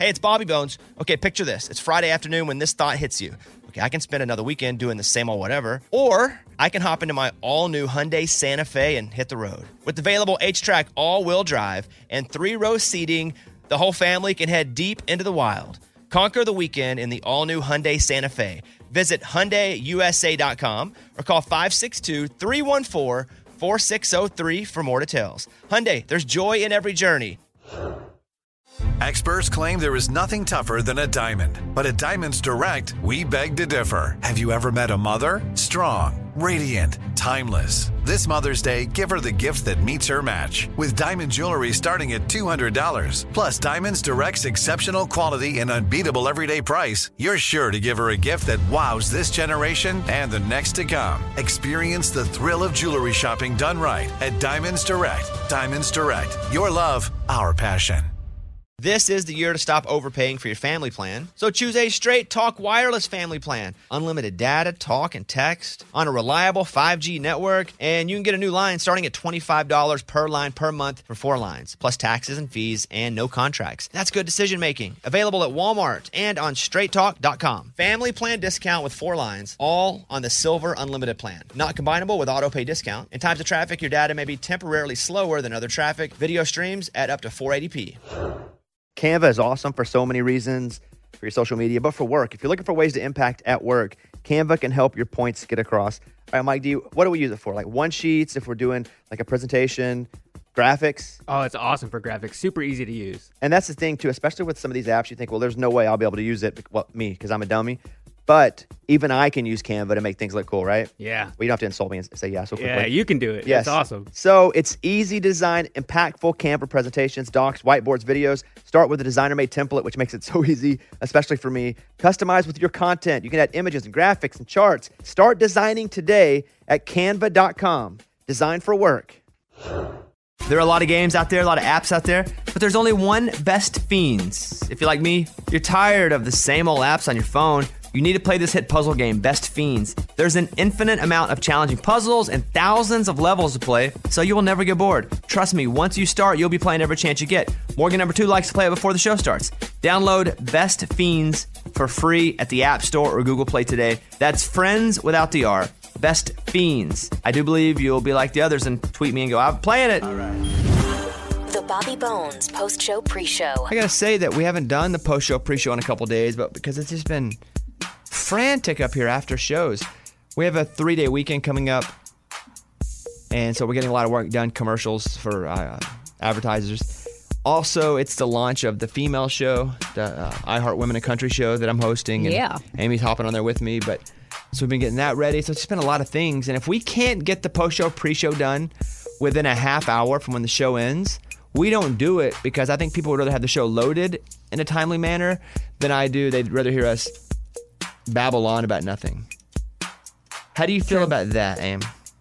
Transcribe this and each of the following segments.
Hey, it's Bobby Bones. Okay, picture this. It's Friday afternoon when this thought hits you. Okay, I can spend another weekend doing the same old whatever, or I can hop into my all-new Hyundai Santa Fe and hit the road. With available H-Track all-wheel drive and 3-row seating, the whole family can head deep into the wild. Conquer the weekend in the all-new Hyundai Santa Fe. Visit HyundaiUSA.com or call 562-314-4603 for more details. Hyundai, there's joy in every journey. Experts claim there is nothing tougher than a diamond. But at Diamonds Direct, we beg to differ. Have you ever met a mother? Strong, radiant, timeless. This Mother's Day, give her the gift that meets her match. With diamond jewelry starting at $200. Plus Diamonds Direct's exceptional quality and unbeatable everyday price, you're sure to give her a gift that wows this generation and the next to come. Experience the thrill of jewelry shopping done right at Diamonds Direct. Diamonds Direct. Your love, our passion. This is the year to stop overpaying for your family plan. So choose a Straight Talk Wireless family plan. Unlimited data, talk, and text on a reliable 5G network. And you can get a new line starting at $25 per line per month for 4 lines, plus taxes and fees and no contracts. That's good decision making. Available at Walmart and on straighttalk.com. Family plan discount with 4 lines, all on the Silver Unlimited plan. Not combinable with auto pay discount. In times of traffic, your data may be temporarily slower than other traffic. Video streams at up to 480p. Canva is awesome for so many reasons, for your social media, but for work. If you're looking for ways to impact at work, Canva can help your points get across. All right, Mike, what do we use it for? Like one-sheets, if we're doing like a presentation, graphics? Oh, it's awesome for graphics. Super easy to use. And that's the thing, too, especially with some of these apps, you think, well, there's no way I'll be able to use it, well, me, because I'm a dummy. But even I can use Canva to make things look cool, right? Yeah. Well, you don't have to insult me and say yeah so quickly. Yeah, you can do it. Yes. It's awesome. So it's easy design, impactful Canva presentations, docs, whiteboards, videos. Start with a designer-made template, which makes it so easy, especially for me. Customize with your content. You can add images and graphics and charts. Start designing today at canva.com. Design for work. There are a lot of games out there, a lot of apps out there, but there's only one Best Fiends. If you're like me, you're tired of the same old apps on your phone. You need to play this hit puzzle game, Best Fiends. There's an infinite amount of challenging puzzles and thousands of levels to play, so you will never get bored. Trust me, once you start, you'll be playing every chance you get. Morgan number 2 likes to play it before the show starts. Download Best Fiends for free at the App Store or Google Play today. That's friends without the R. Best Fiends. I do believe you'll be like the others and tweet me and go, I'm playing it. All right. The Bobby Bones post-show pre-show. I gotta say that we haven't done the post-show pre-show in a couple days, but because it's just been frantic up here after shows. We have a 3-day weekend coming up, and so we're getting a lot of work done, commercials for advertisers. Also, it's the launch of the female show, the iHeart Women in Country show that I'm hosting. And yeah. Amy's hopping on there with me, but so we've been getting that ready. So it's just been a lot of things, and if we can't get the post-show pre-show done within a half hour from when the show ends, we don't do it because I think people would rather have the show loaded in a timely manner than I do. They'd rather hear us babble on about nothing. How do you feel about that, Aim?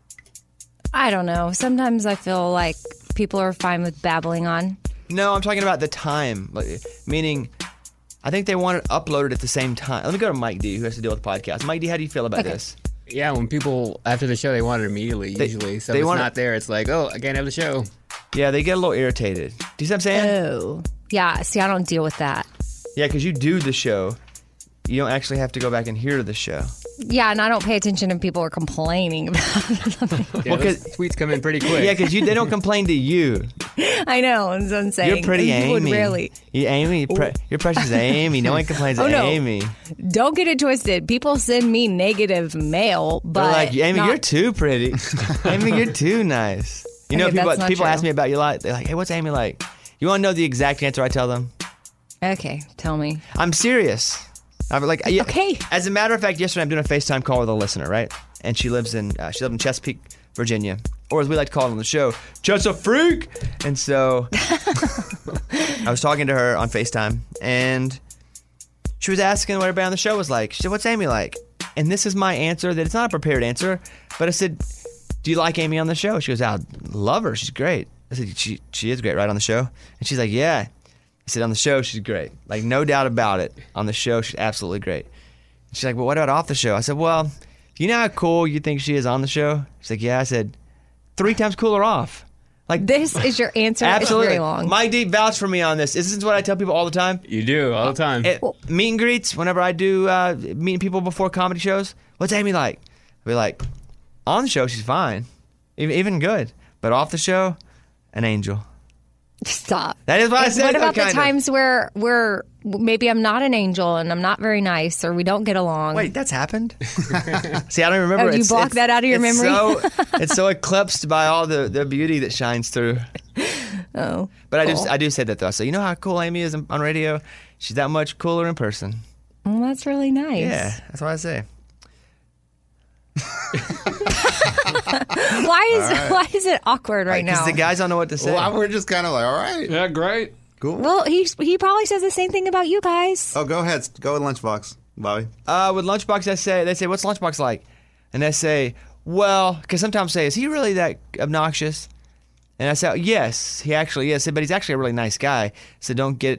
I don't know. Sometimes I feel like people are fine with babbling on. No, I'm talking about the time. Meaning, I think they want it uploaded at the same time. Let me go to Mike D, who has to deal with the podcast. Mike D, how do you feel about this? Yeah, when people, after the show, they want it immediately, usually. So if it's not there, it's like, oh, I can't have the show. Yeah, they get a little irritated. Do you see what I'm saying? Oh. Yeah, see, I don't deal with that. Yeah, because you do the show. You don't actually have to go back and hear the show. Yeah, and I don't pay attention if people are complaining about something. Yeah, those tweets come in pretty quick. Yeah, because they don't complain to you. I know, that's what I'm saying. You're pretty People Amy. would rarely. You're precious Amy. No one complains to Amy. Don't get it twisted. People send me negative mail, but they're like, Amy, you're too pretty. Amy, you're too nice. You know, people ask me about you a lot. They're like, hey, what's Amy like? You want to know the exact answer I tell them? Okay, tell me. I'm serious. I'm like, okay. As a matter of fact, yesterday I'm doing a FaceTime call with a listener, right? And she lives in Chesapeake, Virginia, or as we like to call it on the show, Chesapeake. And so I was talking to her on FaceTime, and she was asking what everybody on the show was like. She said, "What's Amy like?" And this is my answer. That it's not a prepared answer, but I said, "Do you like Amy on the show?" She goes, "I love her. She's great." I said, "She is great, right, on the show?" And she's like, "Yeah." I said, on the show, she's great. Like, no doubt about it. On the show, she's absolutely great. She's like, well, what about off the show? I said, well, you know how cool you think she is on the show? She's like, yeah. I said, 3 times cooler off. Like This is your answer. Absolutely. It's very long. Mike Deep vouched for me on this. This is what I tell people all the time. You do all the time. Meet and greets, whenever I do meeting people before comedy shows, what's Amy like? I'll be like, on the show, she's fine. Even good. But off the show, an angel. Stop. That is what I said. What about though, the times where maybe I'm not an angel and I'm not very nice or we don't get along? Wait, that's happened? See, I don't remember. Oh, you block that out of your memory? It's so eclipsed by all the beauty that shines through. Oh. But cool. I do say that, though. So you know how cool Amy is on radio? She's that much cooler in person. Well, that's really nice. Yeah, that's what I say. Why is it awkward right now? Because the guys don't know what to say. Well, we're just kind of like, all right. Yeah, great. Cool. Well, he probably says the same thing about you guys. Oh, go ahead. Go with Lunchbox, Bobby. With Lunchbox, they say, what's Lunchbox like? And I say, well, because sometimes say, is he really that obnoxious? And I say, yes, he actually is. But he's actually a really nice guy. So don't get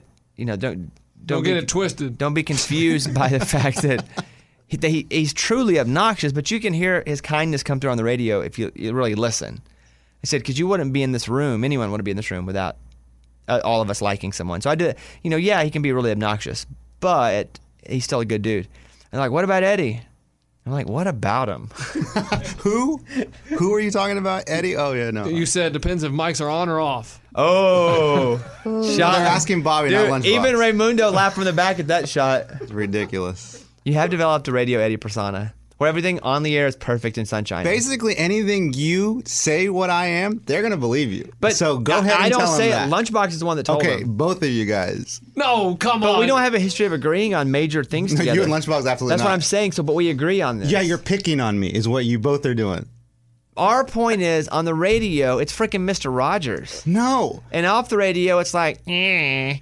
it twisted. Don't be confused by the fact that he's truly obnoxious, but you can hear his kindness come through on the radio if you really listen. I said, because you wouldn't be in this room, anyone wouldn't be in this room without all of us liking someone. So I did, yeah, he can be really obnoxious, but he's still a good dude. And they're like, what about Eddie? I'm like, what about him? Who? Who are you talking about? Eddie? Oh, yeah, no. You said depends if mics are on or off. Oh. Shot. They're asking Bobby, Dude, not Lunchbox. even Raymundo laughed from the back at that shot. It's ridiculous. You have developed a Radio Eddie persona where everything on the air is perfect and sunshine. Basically, anything you say what I am, they're going to believe you. But so go ahead and I don't tell say them it. that. Lunchbox is the one that told Okay, him. both of you guys. No, come But on. we don't have a history of agreeing on major things No, together. you and Lunchbox absolutely That's not. what I'm saying. So, but we agree on this. Yeah, you're picking on me is what you both are doing. Our point is, on the radio, it's freaking Mr. Rogers. No. And off the radio, it's like, I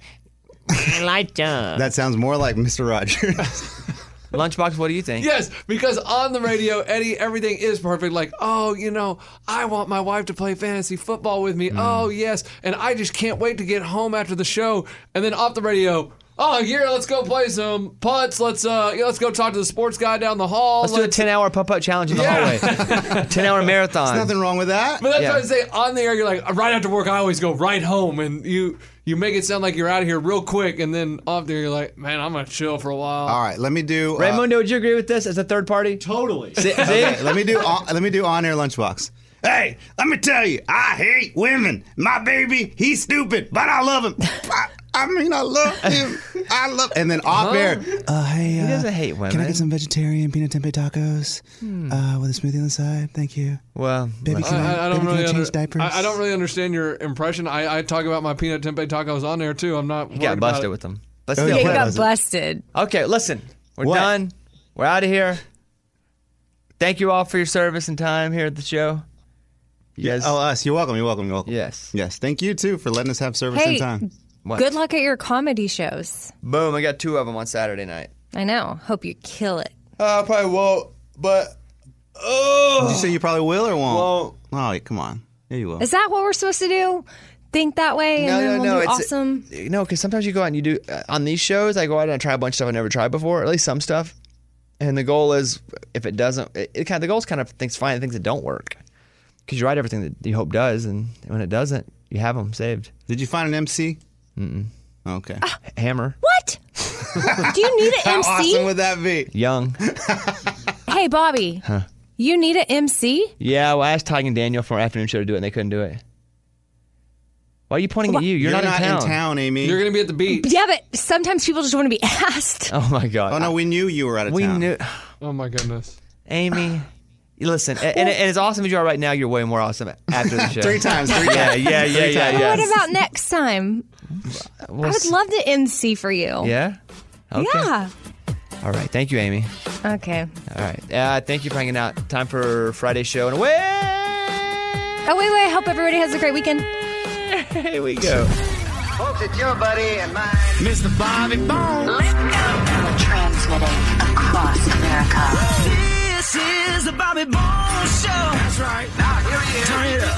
like that. That sounds more like Mr. Rogers. Lunchbox, what do you think? Yes, because on the radio, Eddie, everything is perfect. Like, oh, I want my wife to play fantasy football with me. Oh, yes. And I just can't wait to get home after the show. And then off the radio, oh, here, let's go play some putts. Let's go talk to the sports guy down the hall. Let's do a 10-hour putt-putt challenge in the hallway. 10-hour marathon. There's nothing wrong with that. But that's what I say. On the air, you're like, right after work, I always go right home. And you make it sound like you're out of here real quick. And then off there, you're like, man, I'm going to chill for a while. All right, let me do... Raymundo, would you agree with this as a third party? Totally. See? Okay, let me do on-air Lunchbox. Hey, let me tell you, I hate women. My baby, he's stupid, but I love him. I love him. And then off air. Hey, He doesn't hate women. Can I get some vegetarian peanut tempeh tacos with a smoothie on the side? Thank you. Well, Baby, can I change diapers? I don't really understand your impression. I talk about my peanut tempeh tacos on there too. I'm not. you got busted with them. But Oh, still. Yeah, you what got was it? busted. Okay, listen. We're What? done. We're out of here. Thank you all for your service and time here at the show. Yes. Oh, us. You're welcome. Yes. Yes. Thank you, too, for letting us have service Hey, and time. What? good luck at your comedy shows. Boom, I got 2 of them on Saturday night. I know. Hope you kill it. I probably won't, but... Oh! Did you say you probably will or won't? Won't. Oh, come on. Yeah, you will. Is that what we're supposed to do? Think that way and then we'll do it's awesome? No, because sometimes you go out and you do... on these shows, I go out and I try a bunch of stuff I've never tried before, or at least some stuff. And the goal is, if it doesn't... the goal is kind of find things that don't work. Because you write everything that you hope does, and when it doesn't, you have them saved. Did you find an MC? Mm-mm. Okay. Hammer. What? Do you need an How MC? awesome would that be? Young. Hey, Bobby. You need an MC? Yeah, well, I asked Tig and Daniel from our afternoon show to do it, and they couldn't do it. Why are you pointing at you? You're not in town. Amy. You're gonna be at the beach. Yeah, but sometimes people just want to be asked. Oh, my God. Oh, no, we knew you were out of We town. knew... Oh my goodness. Amy, listen, and as awesome as you are right now, you're way more awesome after the show. 3 times. Yeah. What about next time? I would love to MC for you. Yeah? Okay. Yeah. All right. Thank you, Amy. Okay. All right. Thank you for hanging out. Time for Friday's show. And away! Oh, wait. I hope everybody has a great weekend. Here we go. Folks, it's your buddy and mine. Mr. Bobby Bones. Transmitting across America. This is the Bobby Bones Show. That's right. Now, here he is. Turn it up.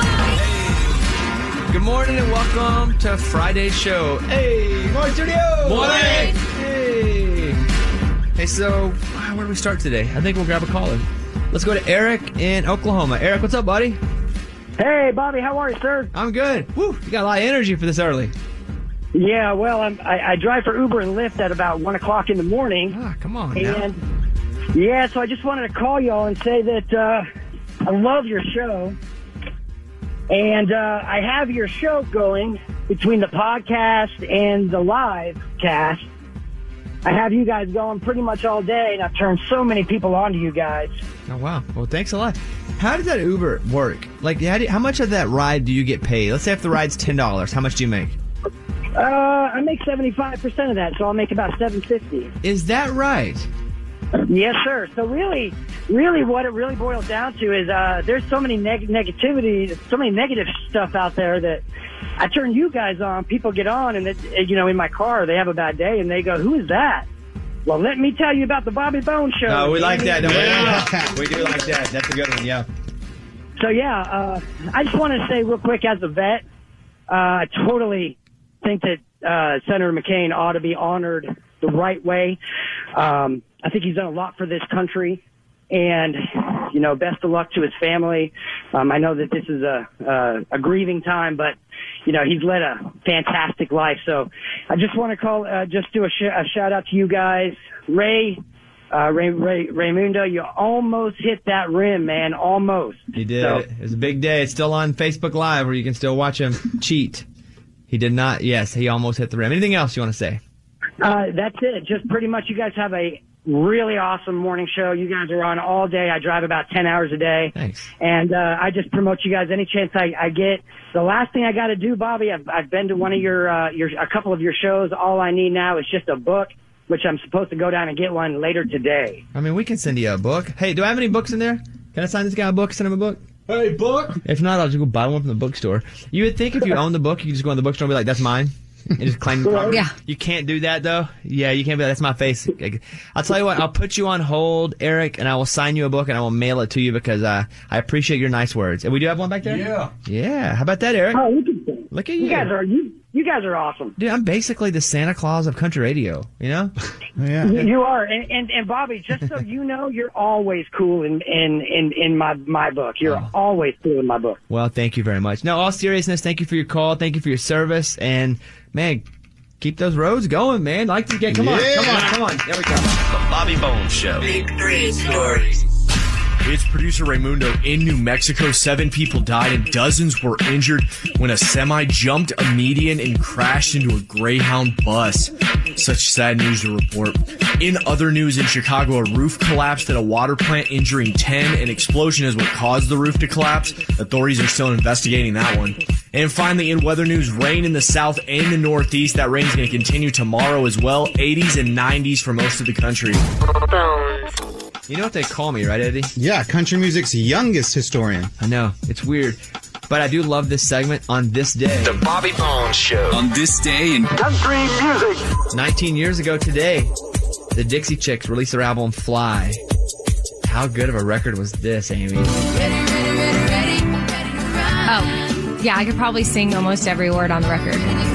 Good morning and welcome to Friday's show. Hey, morning studio. Morning. Hey. Hey, so where do we start today? I think we'll grab a caller. Let's go to Eric in Oklahoma. Eric, what's up, buddy? Hey, Bobby, how are you, sir? I'm good. Woo, you got a lot of energy for this early. Yeah, well, I drive for Uber and Lyft at about 1 o'clock in the morning. Ah, come on now. And yeah, so I just wanted to call y'all and say that I love your show. And I have your show going between the podcast and the live cast. I have you guys going pretty much all day, and I've turned so many people on to you guys. Oh, wow. Well, thanks a lot. How does that Uber work? Like, how much of that ride do you get paid? Let's say if the ride's $10, how much do you make? I make 75% of that, so I'll make about $7.50. Is that right? Yes, sir. So really what it really boils down to is there's so many negativity, so many negative stuff out there that I turn you guys on. People get on, and in my car, they have a bad day, and they go, "Who is that?" Well, let me tell you about the Bobby Bones Show. No, we like that. We do like that. That's a good one, yeah. So, I just want to say real quick, as a vet, I totally think that Senator McCain ought to be honored the right way. I think he's done a lot for this country, and, best of luck to his family. I know that this is a grieving time, but, he's led a fantastic life. So I just want to call, just do a shout out to you guys. Raymundo, you almost hit that rim, man. Almost. He did. So, it was a big day. It's still on Facebook Live where you can still watch him cheat. He did not. Yes, he almost hit the rim. Anything else you want to say? That's it. Just pretty much you guys have a really awesome morning show. You guys are on all day. I drive about 10 hours a day. Thanks. And I just promote you guys any chance I get. The last thing I got to do, Bobby, I've been to one of a couple of your shows. All I need now is just a book, which I'm supposed to go down and get one later today. I mean, we can send you a book. Hey, do I have any books in there? Can I sign this guy a book? Send him a book? Hey, book? If not, I'll just go buy one from the bookstore. You would think if you own the book, you could just go in the bookstore and be like, "That's mine." And just claim the property. Yeah. You can't do that, though. Yeah, you can't be like, "That's my face." I'll tell you what, I'll put you on hold, Eric, and I will sign you a book and I will mail it to you because I appreciate your nice words. And we do have one back there? Yeah. Yeah. How about that, Eric? Oh, look at you. You guys are awesome. Dude, I'm basically the Santa Claus of country radio, you know? Yeah. You are. And Bobby, just so you know, you're always cool in my book. You're always cool in my book. Well, thank you very much. No, all seriousness, thank you for your call. Thank you for your service. And, man, keep those roads going, man. Come on. There we go. The Bobby Bones Show. Big 3 stories. It's producer Raymundo. In New Mexico, 7 people died and dozens were injured when a semi jumped a median and crashed into a Greyhound bus. Such sad news to report. In other news, in Chicago, a roof collapsed at a water plant, injuring 10. An explosion is what caused the roof to collapse. Authorities are still investigating that one. And finally, in weather news, rain in the south and the northeast. That rain's going to continue tomorrow as well. 80s and 90s for most of the country. You know what they call me, right, Eddie? Yeah, country music's youngest historian. I know. It's weird. But I do love this segment on this day. The Bobby Bones Show. On this day in country music. 19 years ago today, the Dixie Chicks released their album Fly. How good of a record was this, Amy? Oh, yeah, I could probably sing almost every word on the record.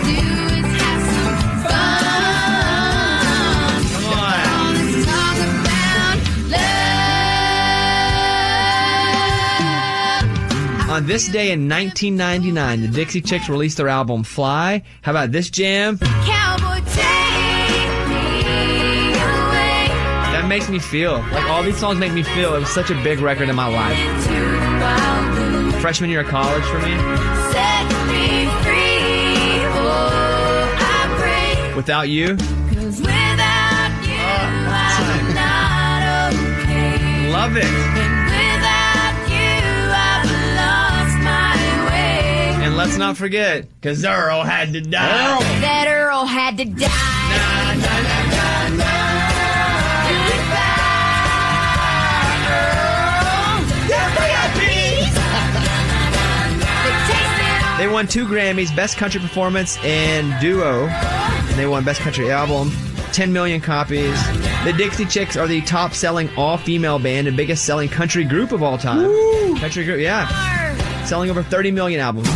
On this day in 1999, the Dixie Chicks released their album Fly. How about this jam? That makes me feel. Like, all these songs make me feel. It was such a big record in my life. Freshman year of college for me. Without You. Love it. And let's not forget, because Earl had to die. That Earl had to die. They won 2 Grammys, Best Country Performance and Duo. And they won Best Country Album, 10 million copies. The Dixie Chicks are the top-selling all-female band and biggest-selling country group of all time. Woo! Country group, yeah. Selling over 30 million albums.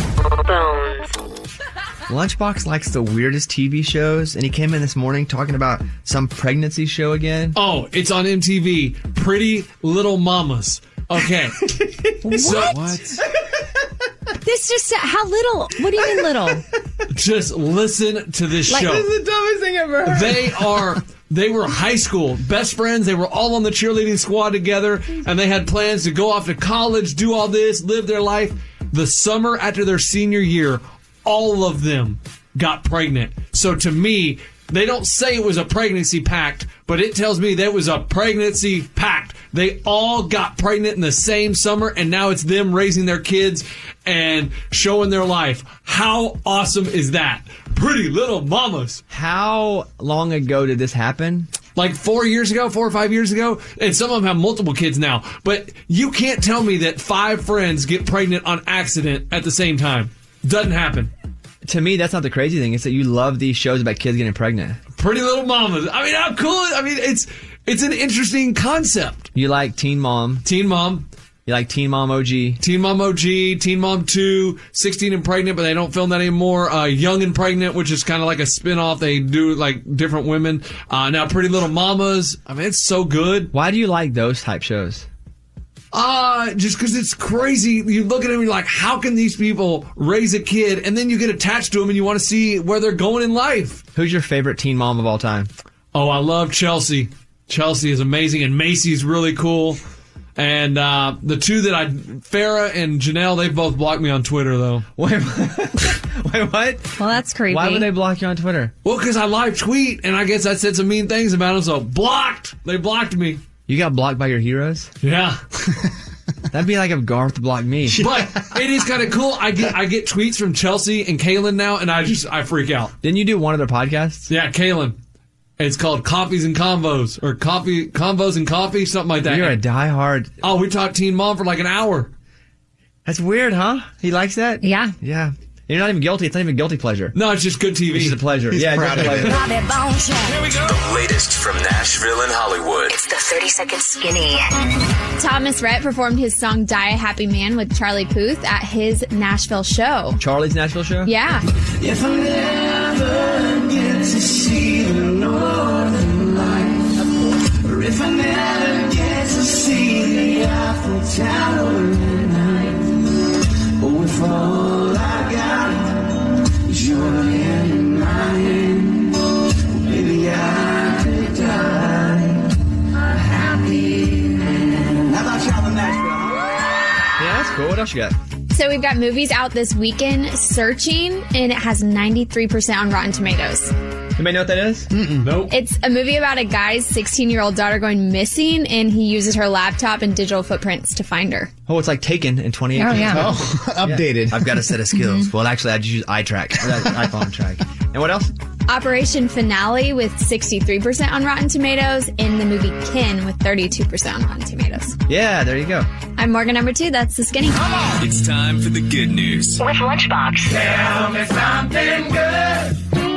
Lunchbox likes the weirdest TV shows, and he came in this morning talking about some pregnancy show again. Oh, it's on MTV. Pretty Little Mamas. Okay. What? This just, how little? What do you mean little? Just listen to this show. This is the dumbest thing I've ever heard. They were high school best friends. They were all on the cheerleading squad together, and they had plans to go off to college, do all this, live their life. The summer after their senior year, all of them got pregnant. So to me, they don't say it was a pregnancy pact, but it tells me that was a pregnancy pact. They all got pregnant in the same summer, and now it's them raising their kids and showing their life. How awesome is that? Pretty Little Mamas. How long ago did this happen? Like 4 or 5 years ago. And some of them have multiple kids now. But you can't tell me that 5 friends get pregnant on accident at the same time. Doesn't happen. To me, that's not the crazy thing. It's that you love these shows about kids getting pregnant. Pretty Little Mamas. I mean, how cool. I mean, it's an interesting concept. You like Teen Mom. Teen Mom. You like Teen Mom OG. Teen Mom OG, Teen Mom 2, 16 and Pregnant, but they don't film that anymore. Young and Pregnant, which is kind of like a spin-off. They do like different women. Now Pretty Little Mamas. I mean, it's so good. Why do you like those type shows? Just because it's crazy. You look at them and you're like, how can these people raise a kid? And then you get attached to them and you want to see where they're going in life. Who's your favorite teen mom of all time? Oh, I love Chelsea. Chelsea is amazing, and Macy's really cool. And the two that Farrah and Janelle, they've both blocked me on Twitter, though. Wait, what? Well, that's creepy. Why would they block you on Twitter? Well, because I live tweet, and I guess I said some mean things about them, so blocked. They blocked me. You got blocked by your heroes? Yeah. That'd be like if Garth blocked me. But it is kind of cool. I get tweets from Chelsea and Kaylin now, and I freak out. Didn't you do one of their podcasts? Yeah, Kaylin. It's called Coffees and Convos, or Convos and Coffee, something like that. You're a diehard. Oh, we talked Teen Mom for like an hour. That's weird, huh? He likes that? Yeah. Yeah. You're not even guilty. It's not even guilty pleasure. No, it's just good TV. It's just a pleasure. He's proud of it. Here we go. The latest from Nashville and Hollywood. It's the 30-second skinny. Thomas Rhett performed his song Die a Happy Man with Charlie Puth at his Nashville show. Charlie's Nashville show? Yeah. If I never get to see the northern lights, or if I never get to see the Eiffel Tower at night, or if all I got is your hand in my hand, maybe I could die a happy man. How about y'all in Nashville, huh? Yeah, that's cool. What else you got? So we've got movies out this weekend, Searching, and it has 93% on Rotten Tomatoes. Anybody know what that is? Mm-mm. Nope. It's a movie about a guy's 16-year-old daughter going missing, and he uses her laptop and digital footprints to find her. Oh, it's like Taken in 2018. Oh, yeah. Updated. I've got a set of skills. Well, actually, I just use iTrack. iPhone track. And what else? Operation Finale with 63% on Rotten Tomatoes, and the movie Kin with 32% on Rotten Tomatoes. Yeah, there you go. I'm Morgan number 2. That's the skinny. It's time for the good news. With Lunchbox. Tell me something good.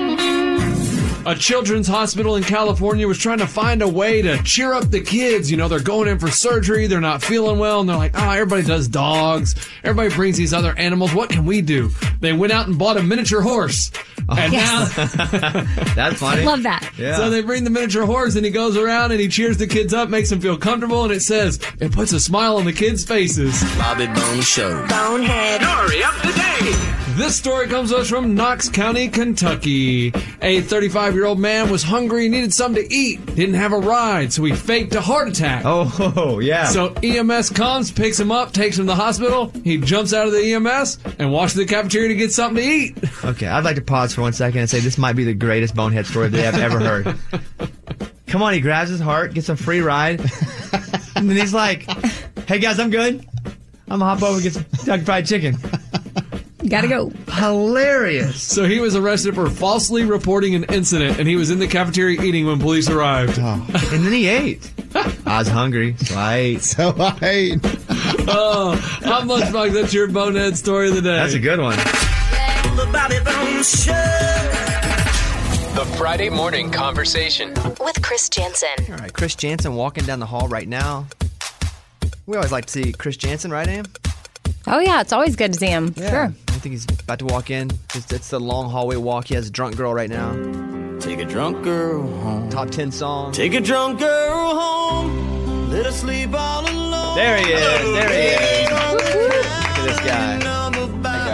A children's hospital in California was trying to find a way to cheer up the kids. You know, they're going in for surgery. They're not feeling well. And they're like, oh, everybody does dogs. Everybody brings these other animals. What can we do? They went out and bought a miniature horse. And Yes. now That's funny. Love that. Yeah. So they bring the miniature horse and he goes around and he cheers the kids up, makes them feel comfortable. And it says, it puts a smile on the kids' faces. Bobby Bones Show. Bonehead. Story of the day. This story comes to us from Knox County, Kentucky. A 35-year-old man was hungry and needed something to eat. Didn't have a ride, so he faked a heart attack. Oh, yeah. So EMS comes, picks him up, takes him to the hospital. He jumps out of the EMS and walks to the cafeteria to get something to eat. Okay, I'd like to pause for 1 second and say this might be the greatest bonehead story of the day I've ever heard. Come on, he grabs his heart, gets a free ride, and then he's like, hey guys, I'm good. I'm gonna hop over and get some Kentucky Fried Chicken. Gotta go. Hilarious. So he was arrested for falsely reporting an incident, and he was in the cafeteria eating when police arrived. And then he ate. I was hungry, so I ate. Oh, I'm Lunchbox. That's your bonehead story of the day. That's a good one. The Bobby Bones Show. The Friday morning conversation. With Chris Jensen. All right, Chris Jansen walking down the hall right now. We always like to see Chris Jansen, right, Am? Oh, yeah. It's always good to see him. Yeah. Sure. I think he's about to walk in. It's the long hallway walk. He has a drunk girl right now. Take a drunk girl home. Top 10 song. Take a drunk girl home. Let her sleep all alone. There he is. There he is. Look at this guy. That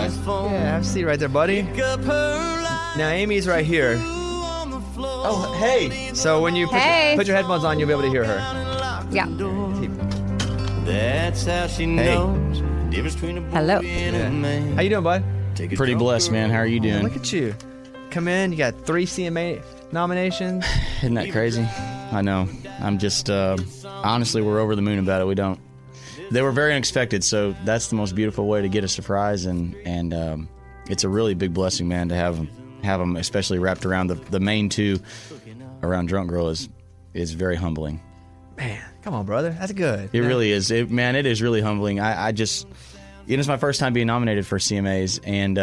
Have a seat right there, buddy. Now, Amy's right here. Oh, hey. So when you put your headphones on, you'll be able to hear her. Yeah. That's how she knows. Hello. Yeah. How you doing, bud? Pretty blessed, man. How are you doing? Look at you. Come in. You got 3 CMA nominations. Isn't that crazy? I know. I'm just, honestly, we're over the moon about it. They were very unexpected, so that's the most beautiful way to get a surprise, and it's a really big blessing, man, to have them especially wrapped around the main 2 around Drunk Girl is very humbling. Man, come on, brother. That's good. It really is. It is really humbling. I just, it's my first time being nominated for CMAs, and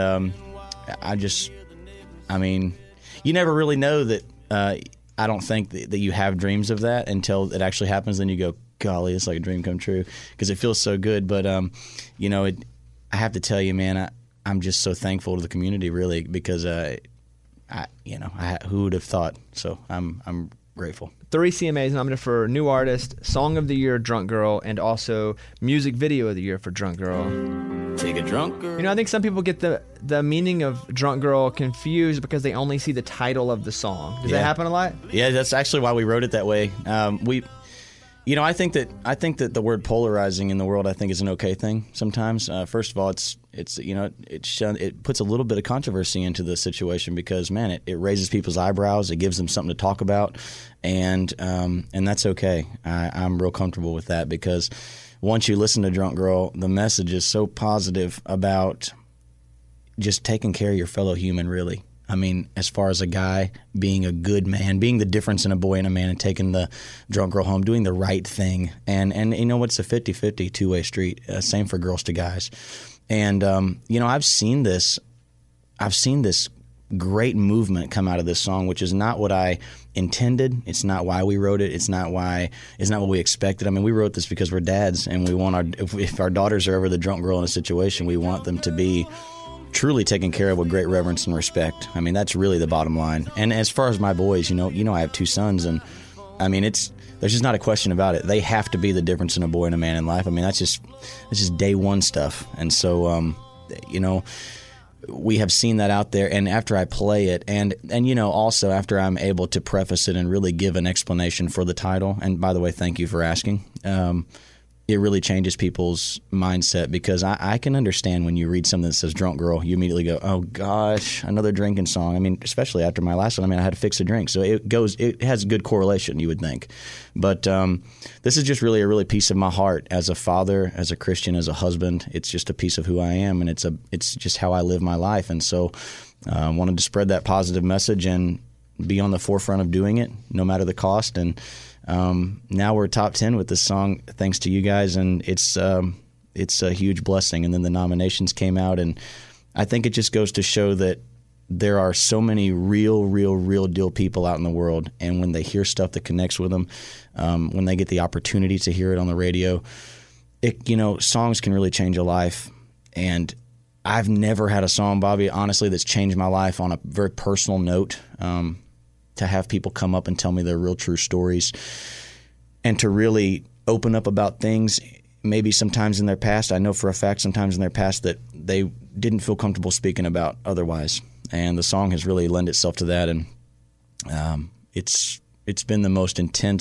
I mean, you never really know that. I don't think that you have dreams of that until it actually happens. Then you go, golly, it's like a dream come true because it feels so good. But, I have to tell you, man, I'm just so thankful to the community, really, because, who would have thought? So I'm grateful. 3 CMAs nominated for New Artist, Song of the Year, Drunk Girl, and also Music Video of the Year for Drunk Girl. Take a drunk girl. I think some people get the meaning of Drunk Girl confused because they only see the title of the song. Does that happen a lot? Yeah, that's actually why we wrote it that way. I think that the word polarizing in the world, I think, is an okay thing sometimes. First of all, it puts a little bit of controversy into the situation because, man, it raises people's eyebrows. It gives them something to talk about, and that's okay. I'm real comfortable with that because once you listen to Drunk Girl, the message is so positive about just taking care of your fellow human, really. I mean, as far as a guy being a good man, being the difference in a boy and a man and taking the drunk girl home, doing the right thing. And it's a 50-50 two-way street. Same for girls to guys. And, I've seen this great movement come out of this song, which is not what I intended. It's not why we wrote it. It's not what we expected. I mean, we wrote this because we're dads and we want if our daughters are ever the drunk girl in a situation, we want them to be truly taken care of with great reverence and respect. I mean, that's really the bottom line. And as far as my boys, I have 2 sons, and I mean, there's just not a question about it. They have to be the difference in a boy and a man in life. I mean, that's just day one stuff. And so, we have seen that out there. And after I play it, and also after I'm able to preface it and really give an explanation for the title. And by the way, thank you for asking. It really changes people's mindset because I can understand when you read something that says Drunk Girl, you immediately go, oh gosh, another drinking song. I mean, especially after my last one, I had to fix a drink. So it has good correlation, you would think. But this is just really a piece of my heart as a father, as a Christian, as a husband. It's just a piece of who I am, and it's just how I live my life. And so I wanted to spread that positive message and be on the forefront of doing it, no matter the cost. And now we're top 10 with this song, thanks to you guys, and it's a huge blessing. And then the nominations came out, and I think it just goes to show that there are so many real deal people out in the world, and when they hear stuff that connects with them, when they get the opportunity to hear it on the radio, songs can really change a life. And I've never had a song, Bobby, honestly, that's changed my life on a very personal note. To have people come up and tell me their real true stories and to really open up about things maybe sometimes in their past. I know for a fact sometimes in their past that they didn't feel comfortable speaking about otherwise. And the song has really lent itself to that. And it's been the most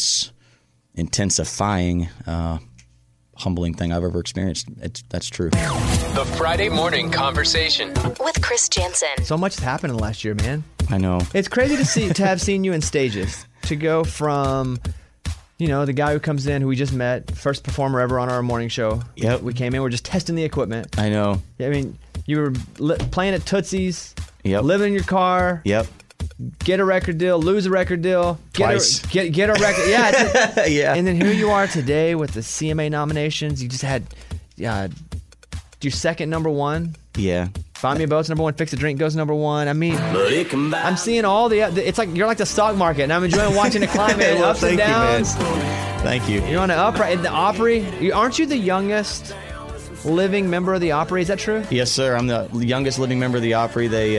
intensifying, humbling thing I've ever experienced. That's true. The Friday Morning Conversation with Chris Jensen. So much has happened in the last year, man. I know. It's crazy to have seen you in stages. To go from, the guy who comes in, who we just met, first performer ever on our morning show. Yep. We came in, we're just testing the equipment. I know. I mean, you were playing at Tootsie's. Yep. Living in your car. Yep. Get a record deal, lose a record deal. Twice. Get a record. Yeah. Yeah. And then here you are today with the CMA nominations. You just had your second number one. Yeah. Find Me a Boat's number one. Fix a Drink goes number one. I mean, I'm seeing all it's like you're like the stock market, and I'm enjoying watching it climb in ups and downs. Thank you. You're on the upright in the Opry. Aren't you the youngest living member of the Opry? Is that true? Yes, sir. I'm the youngest living member of the Opry. They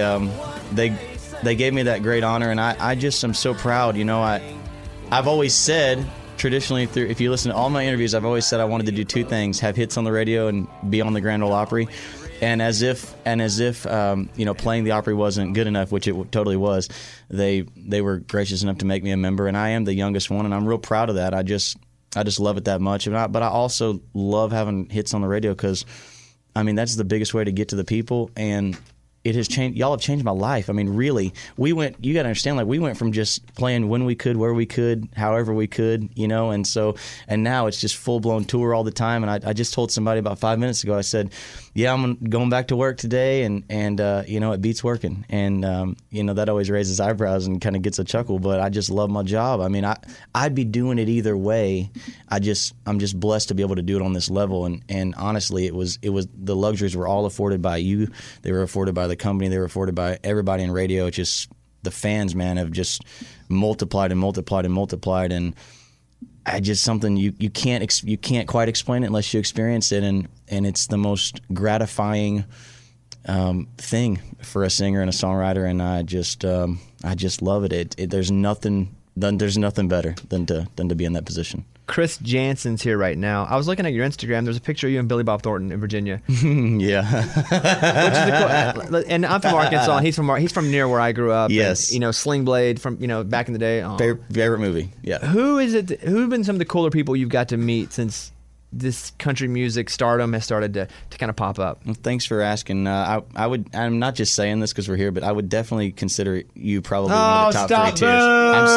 gave me that great honor, and I just am so proud. I've always said traditionally, if you listen to all my interviews, I've always said I wanted to do 2 things: have hits on the radio and be on the Grand Ole Opry. And as if playing the Opry wasn't good enough, which it totally was, they were gracious enough to make me a member, and I am the youngest one, and I'm real proud of that. I just love it that much, but I also love having hits on the radio because, I mean, that's the biggest way to get to the people, and it has changed. Y'all have changed my life. I mean, really, you got to understand, like, we went from just playing when we could, where we could, however we could, and now it's just full-blown tour all the time. And I just told somebody about 5 minutes ago, I said, yeah, I'm going back to work today, and it beats working. And, that always raises eyebrows and kind of gets a chuckle, but I just love my job. I mean, I'd be doing it either way. I'm just blessed to be able to do it on this level. And honestly, it was the luxuries were all afforded by you. They were afforded by the company. They were afforded by everybody in radio. It's just the fans, man, have just multiplied and multiplied and multiplied. And I just something you can't quite explain it unless you experience it, and it's the most gratifying thing for a singer and a songwriter, and I just love it. There's nothing better than to be in that position. Chris Jansen's here right now. I was looking at your Instagram. There's a picture of you and Billy Bob Thornton in Virginia. Yeah. And I'm from Arkansas. And he's from near where I grew up. Yes. And, Sling Blade from back in the day. Oh. Favorite movie. Yeah. Who have been some of the cooler people you've got to meet since this country music stardom has started to kind of pop up? Well, thanks for asking. I'm not just saying this because we're here, but I would definitely consider you probably one of the top 3 tiers. I'm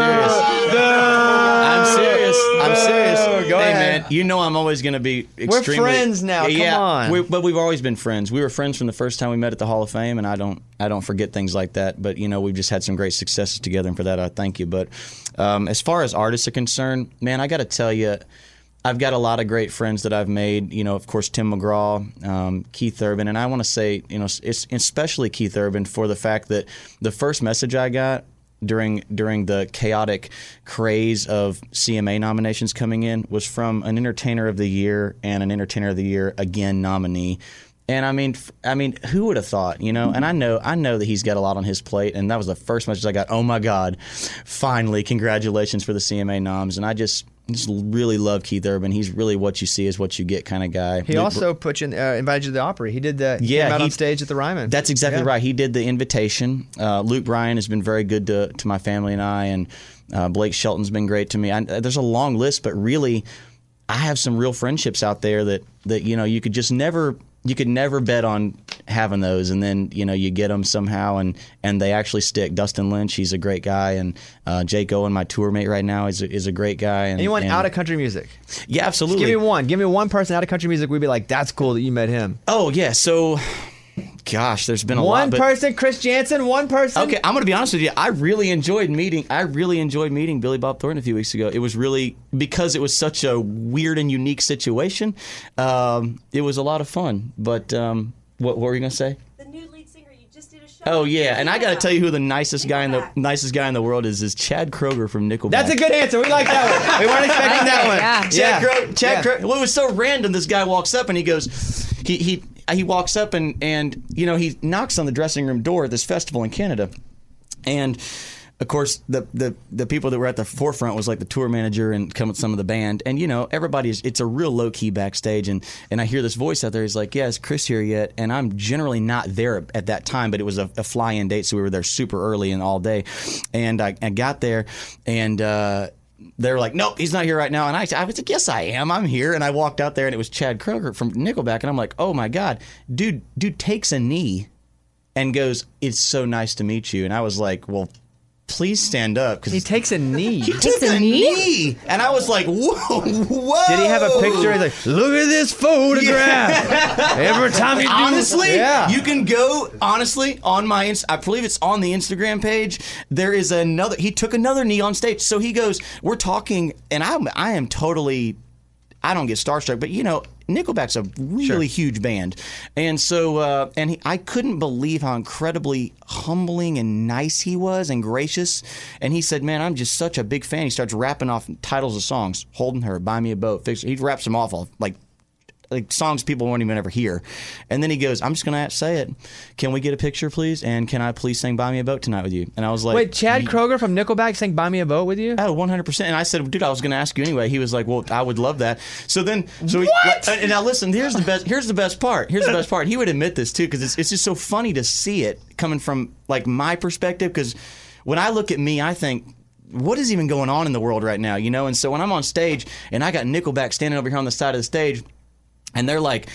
serious. Go ahead. Man, I'm always going to be extremely... We're friends now. Yeah, come on. But we've always been friends. We were friends from the first time we met at the Hall of Fame, and I don't forget things like that. But we've just had some great successes together, and for that I thank you. But as far as artists are concerned, man, I got to tell you, I've got a lot of great friends that I've made. Of course, Tim McGraw, Keith Urban, and I want to say, it's especially Keith Urban for the fact that the first message I got during the chaotic craze of CMA nominations coming in was from an Entertainer of the Year and an Entertainer of the Year again nominee. And I mean, who would have thought, And I know that he's got a lot on his plate, and that was the first message I got. Oh my God, finally, congratulations for the CMA noms, and I just really love Keith Urban. He's really what you see is what you get kind of guy. He also invited you to the Opry. He did that. He came out on stage at the Ryman. That's exactly right. He did the invitation. Luke Bryan has been very good to my family and I, and Blake Shelton's been great to me. There's a long list, but really, I have some real friendships out there that you could just never. You could never bet on having those, and then you get them somehow, and they actually stick. Dustin Lynch, he's a great guy, and Jake Owen, my tour mate right now, is a great guy. And anyone out of country music? Yeah, absolutely. Just give me one person out of country music. We'd be like, that's cool that you met him. Oh yeah, so. Gosh, there's been a lot. One person, Chris Jansen. One person. Okay, I'm going to be honest with you. I really enjoyed meeting Billy Bob Thornton a few weeks ago. It was really because it was such a weird and unique situation. It was a lot of fun. But what were you going to say? The new lead singer. You just did a show. Oh yeah, and I got to tell you who the nicest guy in the world is Chad Kroeger from Nickelback. That's a good answer. We like that one. We weren't expecting that one. Chad Kroeger. Well, it was so random. This guy walks up and he goes, he walks up and he knocks on the dressing room door at this festival in Canada, and of course the people that were at the forefront was like the tour manager and some of the band, and it's a real low key backstage, and I hear this voice out there. He's like, "Yeah, is Chris here yet?" And I'm generally not there at that time, but it was a fly-in date, so we were there super early and all day, and I got there and. They were like, nope, he's not here right now. And I was like, yes, I am. I'm here. And I walked out there, and it was Chad Kroeger from Nickelback. And I'm like, oh, my God. Dude takes a knee and goes, it's so nice to meet you. And I was like, well, please stand up. He takes a knee. He took a knee? And I was like, whoa. Did he have a picture? He's like, look at this photograph. Every time you do. Honestly, you can go, on my, I believe it's on the Instagram page, there is he took another knee on stage. So he goes, we're talking, and I am totally, I don't get starstruck, but Nickelback's a really huge band. And so, I couldn't believe how incredibly humbling and nice he was and gracious. And he said, man, I'm just such a big fan. He starts rapping off titles of songs. Holding Her, Buy Me a Boat, Fix It. He raps them off like like songs people won't even ever hear. And then he goes, I'm just going to say it. Can we get a picture, please? And can I please sing Buy Me a Boat tonight with you? And I was like, wait, Chad Kroeger from Nickelback sang Buy Me a Boat with you? Oh, 100%. And I said, dude, I was going to ask you anyway. He was like, well, I would love that. So and now listen, here's the best part. Here's the best part. He would admit this too, because it's just so funny to see it coming from like my perspective, because when I look at me, I think, what is even going on in the world right now, you know? And so when I'm on stage and I got Nickelback standing over here on the side of the stage, and they're like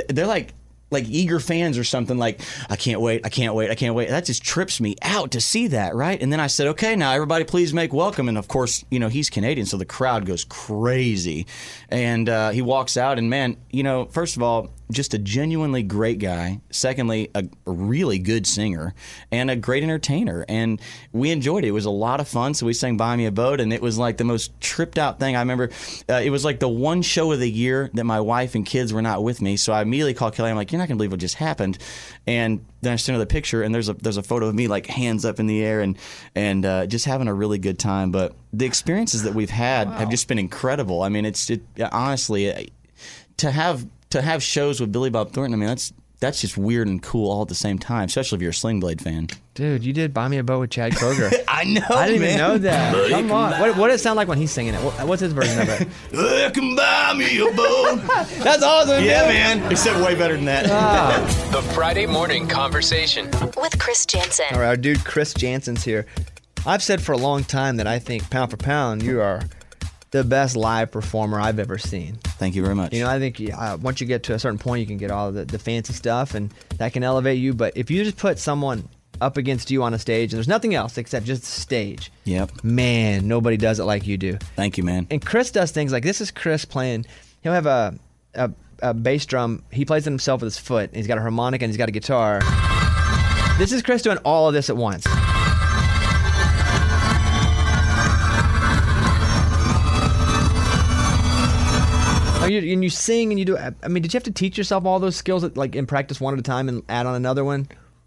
eager fans or something, like, I can't wait. That just trips me out to see that, right? And then I said, okay, now everybody please make welcome. And of course, you know, he's Canadian, so the crowd goes crazy. And he walks out, and man, you know, first of all, just a genuinely great guy. Secondly, a really good singer and a great entertainer. And we enjoyed it. It was a lot of fun. So we sang Buy Me a Boat, and it was like the most tripped out thing. I remember it was like the one show of the year that my wife and kids were not with me. So I immediately called Kelly. I'm like, you're not going to believe what just happened. And then I sent her the picture, and there's a photo of me like hands up in the air and just having a really good time. But the experiences that we've had have just been incredible. I mean, honestly, to have shows with Billy Bob Thornton, I mean, that's just weird and cool all at the same time, especially if you're a Sling Blade fan. Dude, you did Buy Me a Boat with Chad Kroeger. I know, I didn't man. even know that. Come on. What does it sound like when he's singing it? What's his version of it? You can buy me a boat. That's awesome, yeah, dude. man. Except way better than that. The Friday Morning Conversation with Chris Jansen. All right, our dude Chris Jansen's here. I've said for a long time that I think pound for pound, you are the best live performer I've ever seen. Thank you very much. You know, I think once you get to a certain point, you can get all the fancy stuff, and that can elevate you. But if you just put someone up against you on a stage, and there's nothing else except just the stage, yep, man, nobody does it like you do. Thank you, man. And Chris does things like, this is Chris playing. He'll have a bass drum. He plays it himself with his foot, and he's got a harmonica, and he's got a guitar. This is Chris doing all of this at once. And you sing and you do. I mean, did you have to teach yourself all those skills, like in practice one at a time and add on another one?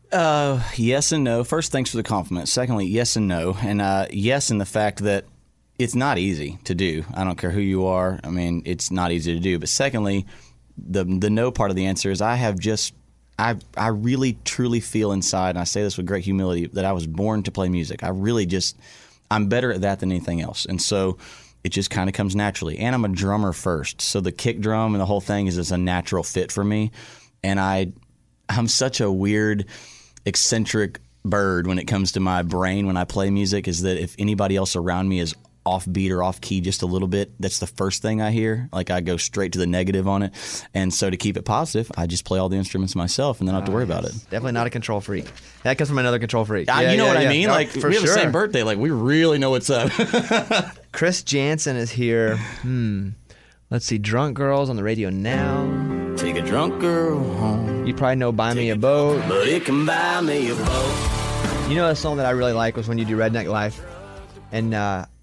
Yes and no. First, thanks for the compliment. Secondly, yes and no. And yes in the fact that it's not easy to do. I don't care who you are. I mean, it's not easy to do. But secondly, the no part of the answer is I really truly feel inside, and I say this with great humility, that I was born to play music. I'm better at that than anything else. And so it just kind of comes naturally. And I'm a drummer first. So the kick drum and the whole thing is just a natural fit for me. And I'm such a weird, eccentric bird when it comes to my brain when I play music, is that if anybody else around me is offbeat or off key just a little bit, that's the first thing I hear. Like, I go straight to the negative on it. And so to keep it positive, I just play all the instruments myself, and then I don't have to worry about it. Definitely not a control freak. That comes from another control freak. You know what I mean? No, like, we have the same birthday. Like, we really know what's up. Chris Jansen is here. Let's see. Drunk Girls on the radio now. Take a drunk girl home. You probably know Buy Me a Boat. But it can buy me a boat. You know, a song that I really like was When You Do Redneck Life. And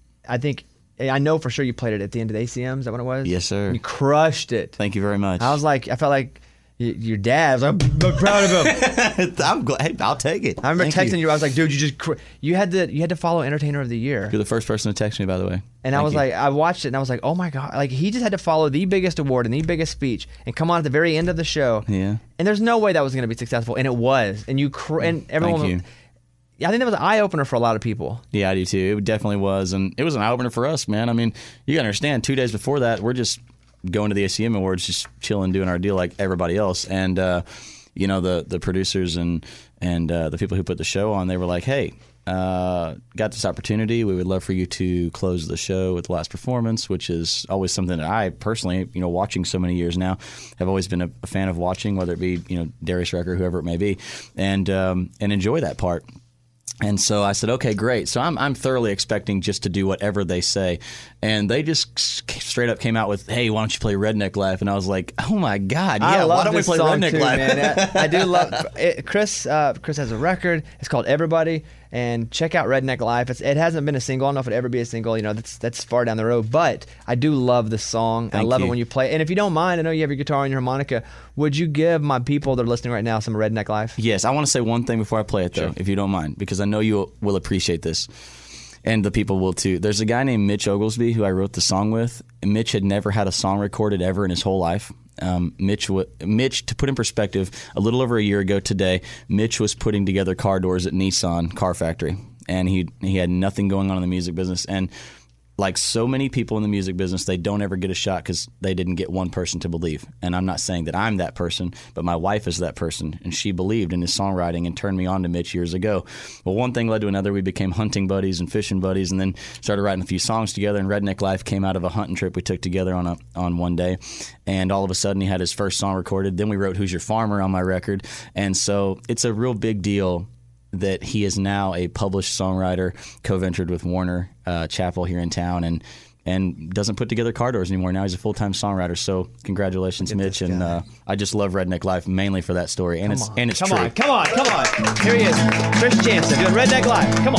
I know for sure you played it at the end of the ACM. Is that what it was? Yes, sir. You crushed it. Thank you very much. I felt like your dad. I'm proud of him. I'm glad. Hey, I'll take it. I remember texting you. I was like, dude, you had to follow Entertainer of the Year. You're the first person to text me, by the way. And I was like, I watched it, and I was like, oh my God. Like, he just had to follow the biggest award and the biggest speech and come on at the very end of the show. Yeah. And there's no way that was going to be successful. And it was. And and everyone. Thank you. I think that was an eye-opener for a lot of people. Yeah, I do too. It definitely was. And it was an eye-opener for us, man. I mean, you got to understand, 2 days before that, we're just going to the ACM Awards, just chilling, doing our deal like everybody else. And, you know, the producers and the people who put the show on, they were like, hey, got this opportunity. We would love for you to close the show with the last performance, which is always something that I personally, you know, watching so many years now, have always been a fan of watching, whether it be, you know, Darius Rucker, whoever it may be, and enjoy that part. And so I said, okay, great. So I'm thoroughly expecting just to do whatever they say. And they just straight up came out with, hey, why don't you play Redneck Life? And I was like, oh, my God. Yeah, why don't we play Redneck Life? Man. I do love it. Chris has a record. It's called Everybody. And check out Redneck Life. It hasn't been a single. I don't know if it'll ever be a single. You know, that's far down the road. But I do love the song. I love it when you play. And if you don't mind, I know you have your guitar and your harmonica. Would you give my people that are listening right now some Redneck Life? Yes. I want to say one thing before I play it, though, if you don't mind, because I know you will appreciate this. And the people will, too. There's a guy named Mitch Oglesby who I wrote the song with. And Mitch had never had a song recorded ever in his whole life. Mitch, to put in perspective, a little over a year ago today, Mitch was putting together car doors at Nissan Car Factory, and he had nothing going on in the music business. And like so many people in the music business, they don't ever get a shot because they didn't get one person to believe. And I'm not saying that I'm that person, but my wife is that person, and she believed in his songwriting and turned me on to Mitch years ago. Well, one thing led to another. We became hunting buddies and fishing buddies, and then started writing a few songs together. And Redneck Life came out of a hunting trip we took together on one day. And all of a sudden, he had his first song recorded. Then we wrote "Who's Your Farmer" on my record. And so it's a real big deal that he is now a published songwriter, co-ventured with Warner Chappell here in town, and doesn't put together car doors anymore. Now he's a full-time songwriter. So congratulations, Mitch. And I just love Redneck Life mainly for that story. And it's true. Come on. Here he is, Chris Janson doing Redneck Life. Come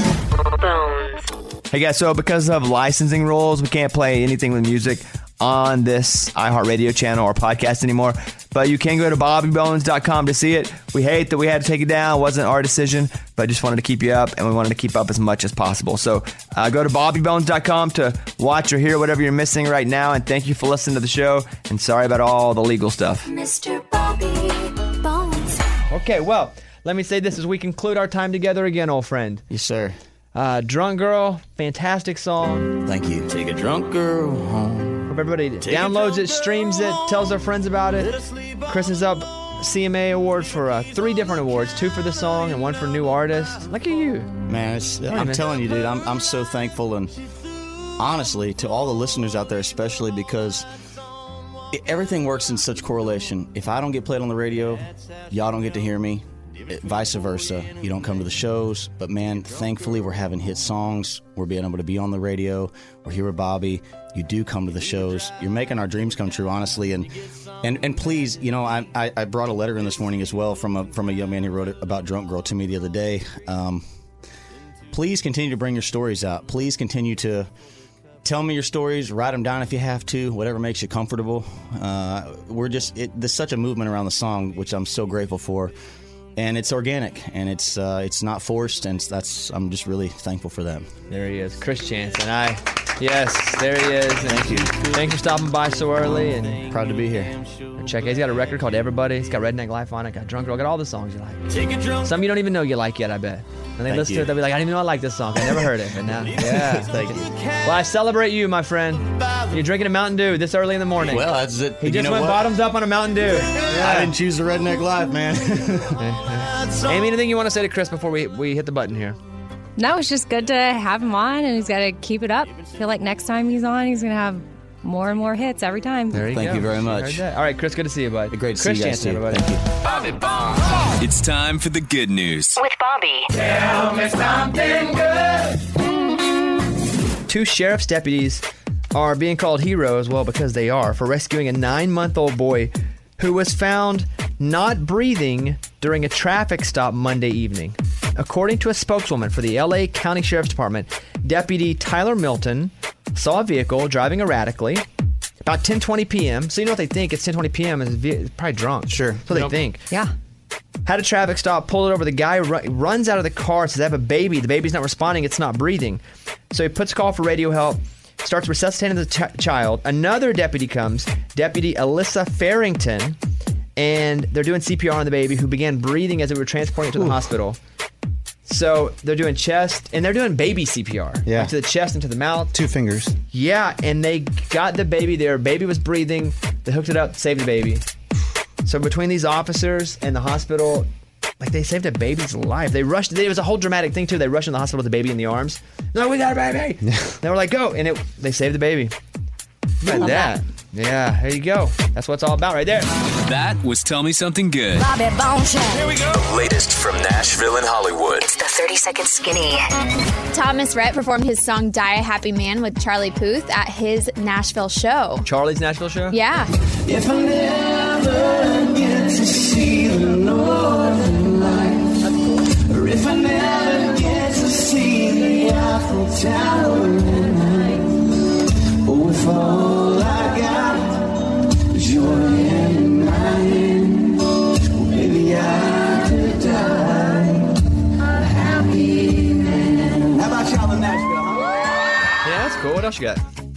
on. Hey guys, so because of licensing rules, we can't play anything with music on this iHeartRadio channel or podcast anymore, but you can go to bobbybones.com to see it. We hate that we had to take it down. It wasn't our decision, but just wanted to keep you up, and we wanted to keep up as much as possible. So go to bobbybones.com to watch or hear whatever you're missing right now, and thank you for listening to the show, and sorry about all the legal stuff. Mr. Bobby Bones. Okay, well, let me say this as we conclude our time together again, old friend. Yes, sir. Drunk Girl, fantastic song. Thank you. Take a drunk girl home. Hope everybody downloads it, streams it, tells their friends about it. Chris is up CMA Award for 3 different awards, 2 for the song and 1 for new artist. Look at you. Man, I'm telling you, dude, I'm so thankful, and honestly, to all the listeners out there, especially because everything works in such correlation. If I don't get played on the radio, y'all don't get to hear me. Vice versa. You don't come to the shows, but man, thankfully we're having hit songs. We're being able to be on the radio. We're here with Bobby. You do come to the shows. You're making our dreams come true, honestly. And please, you know, I brought a letter in this morning as well from a young man who wrote about Drunk Girl to me the other day. Please continue to bring your stories out. Please continue to tell me your stories. Write them down if you have to. Whatever makes you comfortable. There's such a movement around the song, which I'm so grateful for. And it's organic, and it's not forced, and I'm just really thankful for that. There he is, Chris Janson. Yes, there he is. Thank you. Thanks for stopping by so early, and proud to be here. Check it. He's got a record called Everybody. He's got Redneck Life on it. Got Drunk Girl. Got all the songs you like. Some you don't even know you like yet, I bet. And they listen to it, they'll be like, I didn't even know I like this song. I never heard it. But now, yeah. Thank you. Well, I celebrate you, my friend. You're drinking a Mountain Dew this early in the morning. Well, that's it. He just went bottoms up on a Mountain Dew. Yeah. I didn't choose the Redneck Life, man. Amy, anything you want to say to Chris before we hit the button here? No, it's just good to have him on, and he's got to keep it up. I feel like next time he's on, he's going to have more and more hits every time. There you go. Thank you very much. All right, Chris, good to see you, bud. Great to see you guys, too. Everybody. Thank you. Bobby Bones. It's time for the good news. With Bobby. Tell me something good. 2 sheriff's deputies are being called heroes, well, because they are, for rescuing a 9-month-old boy who was found not breathing during a traffic stop Monday evening. According to a spokeswoman for the L.A. County Sheriff's Department, Deputy Tyler Milton saw a vehicle driving erratically about 10:20 p.m. So you know what they think? It's 10:20 p.m. It's probably drunk. Sure. That's what they think. Yeah. Had a traffic stop, pulled it over. The guy runs out of the car, says, I have a baby. The baby's not responding. It's not breathing. So he puts a call for radio help, starts resuscitating the child. Another deputy comes, Deputy Alyssa Farrington, and they're doing CPR on the baby, who began breathing as they were transporting it to the hospital. So they're doing chest, and they're doing baby CPR. Yeah. To the chest and to the mouth. 2 fingers. Yeah, and they got the baby there. Baby was breathing. They hooked it up, saved the baby. So between these officers and the hospital, like, they saved a baby's life. They rushed. It was a whole dramatic thing, too. They rushed in the hospital with the baby in the arms. No, we got a baby. They were like, go. And they saved the baby. Look at that. Yeah, there you go. That's what it's all about right there. That was Tell Me Something Good. Bobby Bones Show. Here we go. The latest from Nashville and Hollywood. It's the 30-second skinny. Thomas Rhett performed his song Die a Happy Man with Charlie Puth at his Nashville show. Charlie's Nashville show? Yeah. If I never get to see the northern lights, or if I never get to see the Eiffel Tower at night, or if all I got is your hand in my hand, well, maybe I could die a happy man. How about y'all in Nashville, huh? Yeah, that's cool. What else you got?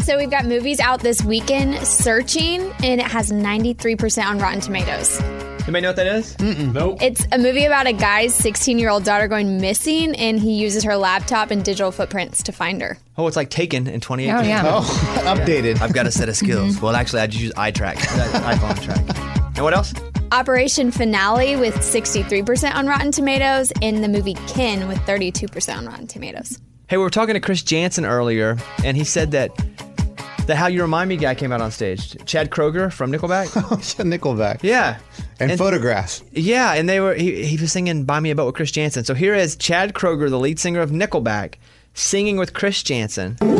So we've got movies out this weekend, Searching, and it has 93% on Rotten Tomatoes. Anybody know what that is? Nope. It's a movie about a guy's 16-year-old daughter going missing, and he uses her laptop and digital footprints to find her. Oh, it's like Taken in 2018. Oh, yeah. Updated. I've got a set of skills. Well, actually, I just use iTrack, iPhone track. And what else? Operation Finale with 63% on Rotten Tomatoes, and the movie Kin with 32% on Rotten Tomatoes. Hey, we were talking to Chris Jansen earlier, and he said that the How You Remind Me guy came out on stage. Chad Kroeger from Nickelback. Nickelback. Yeah. And Photographs. Yeah, and he was singing Buy Me a Boat with Chris Jansen. So here is Chad Kroeger, the lead singer of Nickelback, singing with Chris Jansen. 1, 2,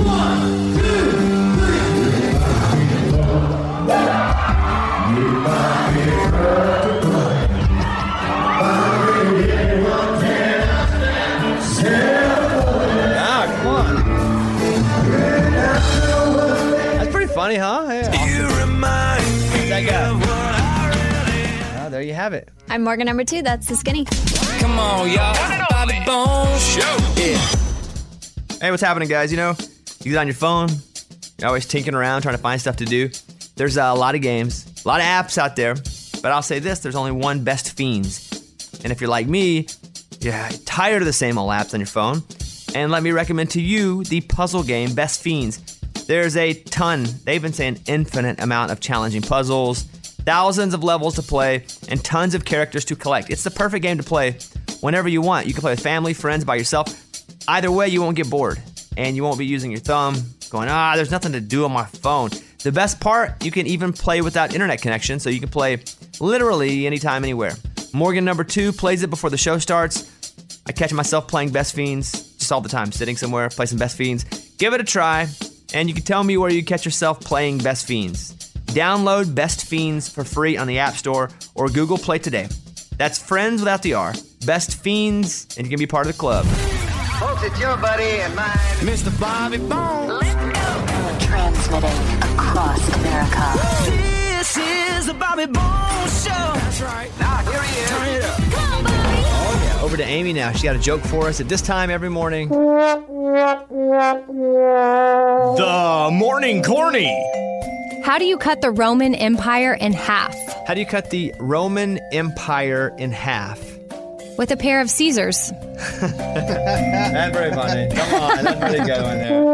Come on. That's pretty funny, huh? Yeah. You remind me That guy. of what I really Oh, there you have it. I'm Morgan number 2. That's the Skinny. Come on, y'all. Bobby Bones Show. Yeah. Hey, what's happening, guys? You know, you get on your phone, you're always tinkering around trying to find stuff to do. There's a lot of games, a lot of apps out there, but I'll say this, there's only one Best Fiends. And if you're like me, you're tired of the same old apps on your phone, and let me recommend to you the puzzle game Best Fiends. There's a ton, they've been saying infinite amount of challenging puzzles, thousands of levels to play, and tons of characters to collect. It's the perfect game to play whenever you want. You can play with family, friends, by yourself. Either way, you won't get bored, and you won't be using your thumb, going, there's nothing to do on my phone. The best part, you can even play without internet connection, so you can play literally anytime, anywhere. Morgan number 2 plays it before the show starts. I catch myself playing Best Fiends just all the time, sitting somewhere, play some Best Fiends. Give it a try, and you can tell me where you catch yourself playing Best Fiends. Download Best Fiends for free on the App Store or Google Play today. That's friends without the R. Best Fiends, and you can be part of the club. Folks, it's your buddy and mine, Mr. Bobby Bones. Let's go. Transmitting across America. This is the Bobby Bones Show. That's right. Now, here he is. Turn it up. Come on, Bobby. Oh, yeah. Over to Amy now. She got a joke for us at this time every morning. The Morning Corny. How do you cut the Roman Empire in half? How do you cut the Roman Empire in half? With a pair of Caesars. That's very funny. Come on, that's a pretty good one there.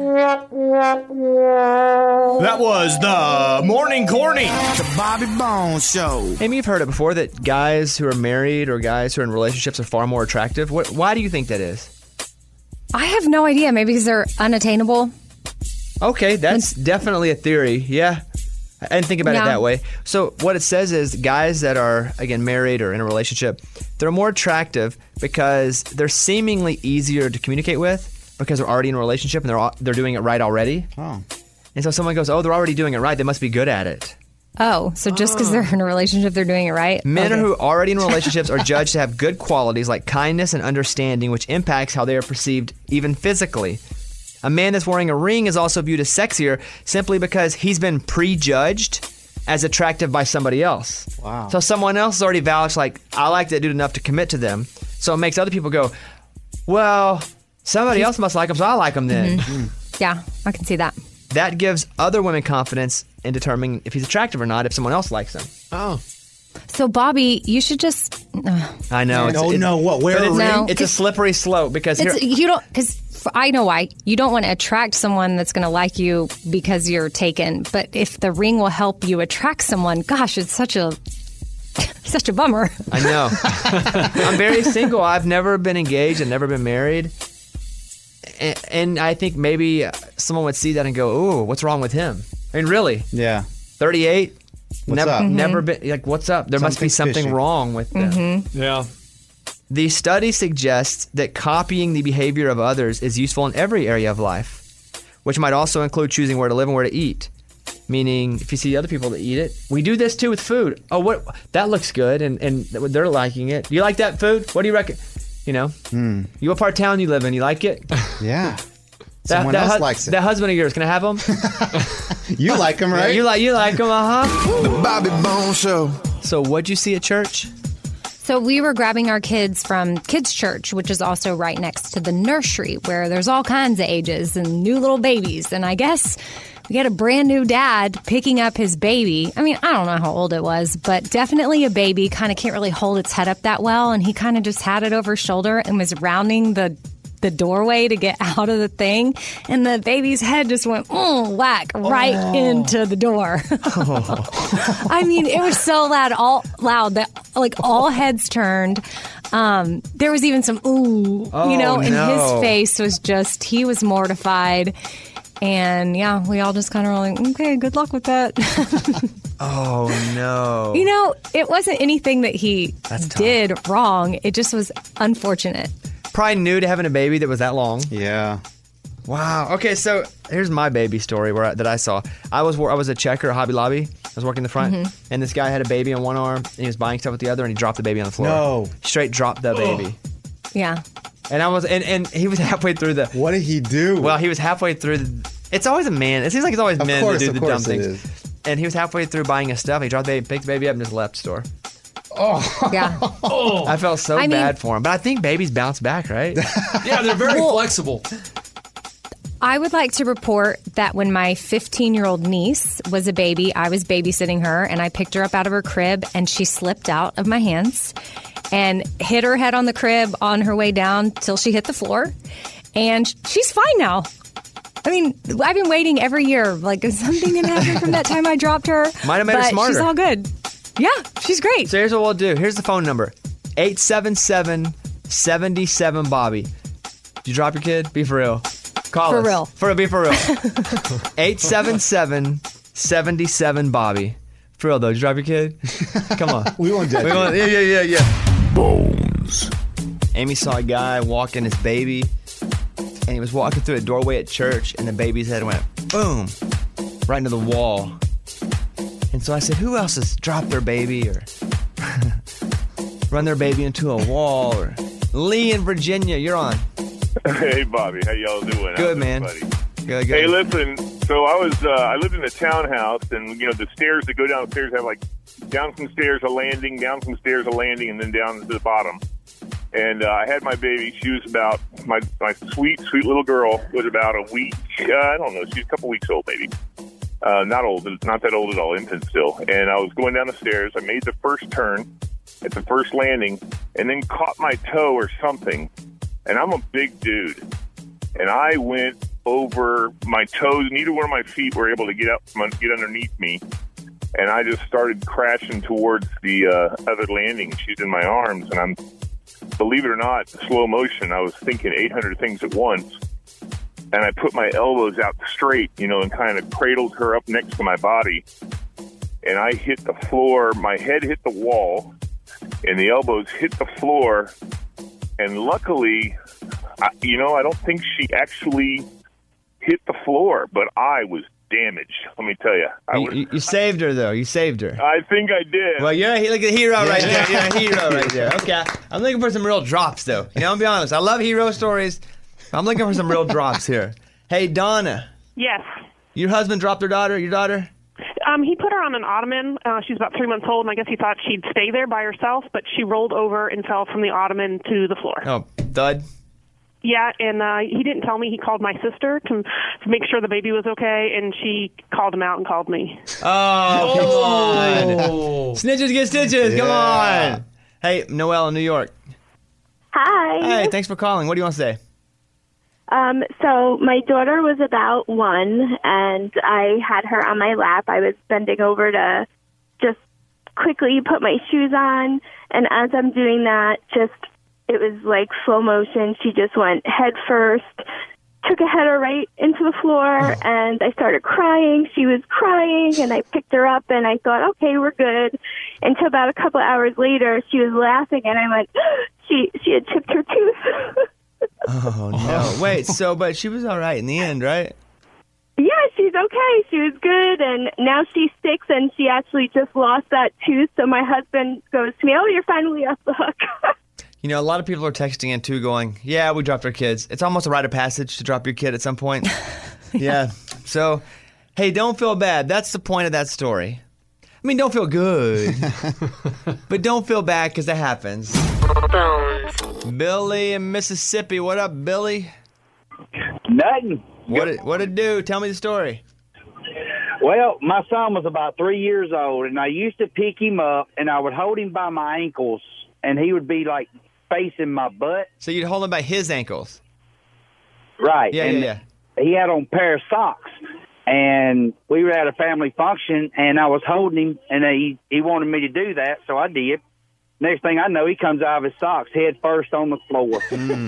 That was the Morning Corny. The Bobby Bones Show. Amy, you've heard it before that guys who are married or guys who are in relationships are far more attractive. Why do you think that is? I have no idea. Maybe because they're unattainable. Okay, that's definitely a theory. Yeah. I didn't think about it that way. So what it says is guys that are, again, married or in a relationship, they're more attractive because they're seemingly easier to communicate with because they're already in a relationship and they're doing it right already. Oh. And so someone goes, they're already doing it right. They must be good at it. Oh, so just because they're in a relationship, they're doing it right? Men who are already in relationships are judged to have good qualities like kindness and understanding, which impacts how they are perceived even physically. A man that's wearing a ring is also viewed as sexier simply because he's been prejudged as attractive by somebody else. Wow. So someone else has already vouched, like, I like that dude enough to commit to them. So it makes other people go, well, somebody else must like him, so I like him then. Yeah, I can see that. That gives other women confidence in determining if he's attractive or not if someone else likes him. Oh. So, Bobby, you should just... I know. It's a slippery slope because I know why. You don't want to attract someone that's going to like you because you're taken. But if the ring will help you attract someone, gosh, it's such a bummer. I know. I'm very single. I've never been engaged and never been married. And I think maybe someone would see that and go, ooh, what's wrong with him? I mean, really? Yeah. 38? What's up? Never been, like, what's up? There must be something fishy. wrong with them. Yeah. The study suggests that copying the behavior of others is useful in every area of life, which might also include choosing where to live and where to eat. Meaning, if you see other people that eat it, we do this too with food. Oh, what? That looks good, and they're liking it. Do you like that food? What do you reckon? You know, you what part of town you live in? You like it? Yeah. Someone else likes it. That husband of yours, can I have him? You like him, right? You like him, The Bobby Bones Show. So what'd you see at church? So we were grabbing our kids from Kids Church, which is also right next to the nursery, where there's all kinds of ages and new little babies. And I guess we had a brand new dad picking up his baby. I mean, I don't know how old it was, but definitely a baby. Kind of can't really hold its head up that well. And he kind of just had it over his shoulder and was rounding the doorway to get out of the thing, and the baby's head just went whack right into the door. I mean, it was so loud that like all heads turned. There was even some and his face was just, he was mortified. And yeah, we all just kind of were like, okay, good luck with that. Oh no. It wasn't anything that he did wrong. It just was unfortunate. Probably new to having a baby that was that long. Yeah. Wow. Okay, so here's my baby story that I saw. I was a checker at Hobby Lobby. I was working the front, and this guy had a baby on one arm, and he was buying stuff with the other, and he dropped the baby on the floor. No. Straight dropped the baby. Yeah. And I was, and he was halfway through the. What did he do? Well, he was halfway through it's always a man. It seems like it's always men that do the dumb things. It is. And he was halfway through buying his stuff, and he dropped the baby, picked the baby up, and just left the store. Oh. Yeah. I felt so bad for him. But I think babies bounce back, right? Yeah, they're very flexible. I would like to report that when my 15-year-old niece was a baby, I was babysitting her, and I picked her up out of her crib, and she slipped out of my hands and hit her head on the crib on her way down till she hit the floor. And she's fine now. I mean, I've been waiting every year. Like, is something going to happen from that time I dropped her? Might have made her smarter. She's all good. Yeah, she's great. So here's what we'll do. Here's the phone number. 877-77-BOBBY. Did you drop your kid? Be for real. Call for us. Real. Be for real. 877-77-BOBBY. For real, though. Did you drop your kid? Come on. We won't judge you. Yeah. Bones. Amy saw a guy walking his baby, and he was walking through a doorway at church, and the baby's head went boom, right into the wall. And so I said, who else has dropped their baby or run their baby into a wall? Or Lee in Virginia, you're on. Hey, Bobby. How y'all doing? Good, man. Good. Hey, listen. So I lived in a townhouse, and, the stairs that go downstairs have, like, down some stairs, a landing, down some stairs, a landing, and then down to the bottom. And I had my baby. She was about, my sweet, sweet little girl was about a week. I don't know. She was a couple weeks old, maybe. Not old, not that old at all, infant still. And I was going down the stairs. I made the first turn at the first landing and then caught my toe or something. And I'm a big dude. And I went over my toes. Neither one of my feet were able to get underneath me. And I just started crashing towards the other landing. She's in my arms. And believe it or not, slow motion, I was thinking 800 things at once. And I put my elbows out straight, and kind of cradled her up next to my body. And I hit the floor. My head hit the wall, and the elbows hit the floor. And luckily, I don't think she actually hit the floor, but I was damaged. Let me tell you. You saved her, though. You saved her. I think I did. Well, you're like a hero right there. You're a hero right there. Okay. I'm looking for some real drops, though. I'll be honest. I love hero stories. I'm looking for some real drops here. Hey, Donna. Yes. Your husband dropped your daughter? He put her on an ottoman. She's about 3 months old, and I guess he thought she'd stay there by herself, but she rolled over and fell from the ottoman to the floor. Oh, thud? Yeah, and he didn't tell me. He called my sister to make sure the baby was okay, and she called him out and called me. Oh, come on. Snitches get stitches. Yeah. Come on. Hey, Noelle in New York. Hi. Hey, thanks for calling. What do you want to say? So my daughter was about 1, and I had her on my lap. I was bending over to just quickly put my shoes on, and as I'm doing that, it was like slow motion. She just went head first, took a header right into the floor, and I started crying. She was crying, and I picked her up, and I thought, okay, we're good. Until about a couple hours later, she was laughing, and I went, she had chipped her tooth. Oh, no. Wait, but she was all right in the end, right? Yeah, she's okay. She was good, and now she's 6, and she actually just lost that tooth, so my husband goes to me, oh, you're finally off the hook. A lot of people are texting in, too, going, yeah, we dropped our kids. It's almost a rite of passage to drop your kid at some point. Yeah. So, hey, don't feel bad. That's the point of that story. I mean, don't feel good, but don't feel bad because that happens. Billy in Mississippi. What up, Billy? Nothing. What it do? Tell me the story. Well, my son was about 3 years old, and I used to pick him up, and I would hold him by my ankles, and he would be, like, facing my butt. So you'd hold him by his ankles? Right. Yeah, and yeah. He had on a pair of socks, and we were at a family function, and I was holding him, and he wanted me to do that, so I did. Next thing I know, he comes out of his socks head first on the floor.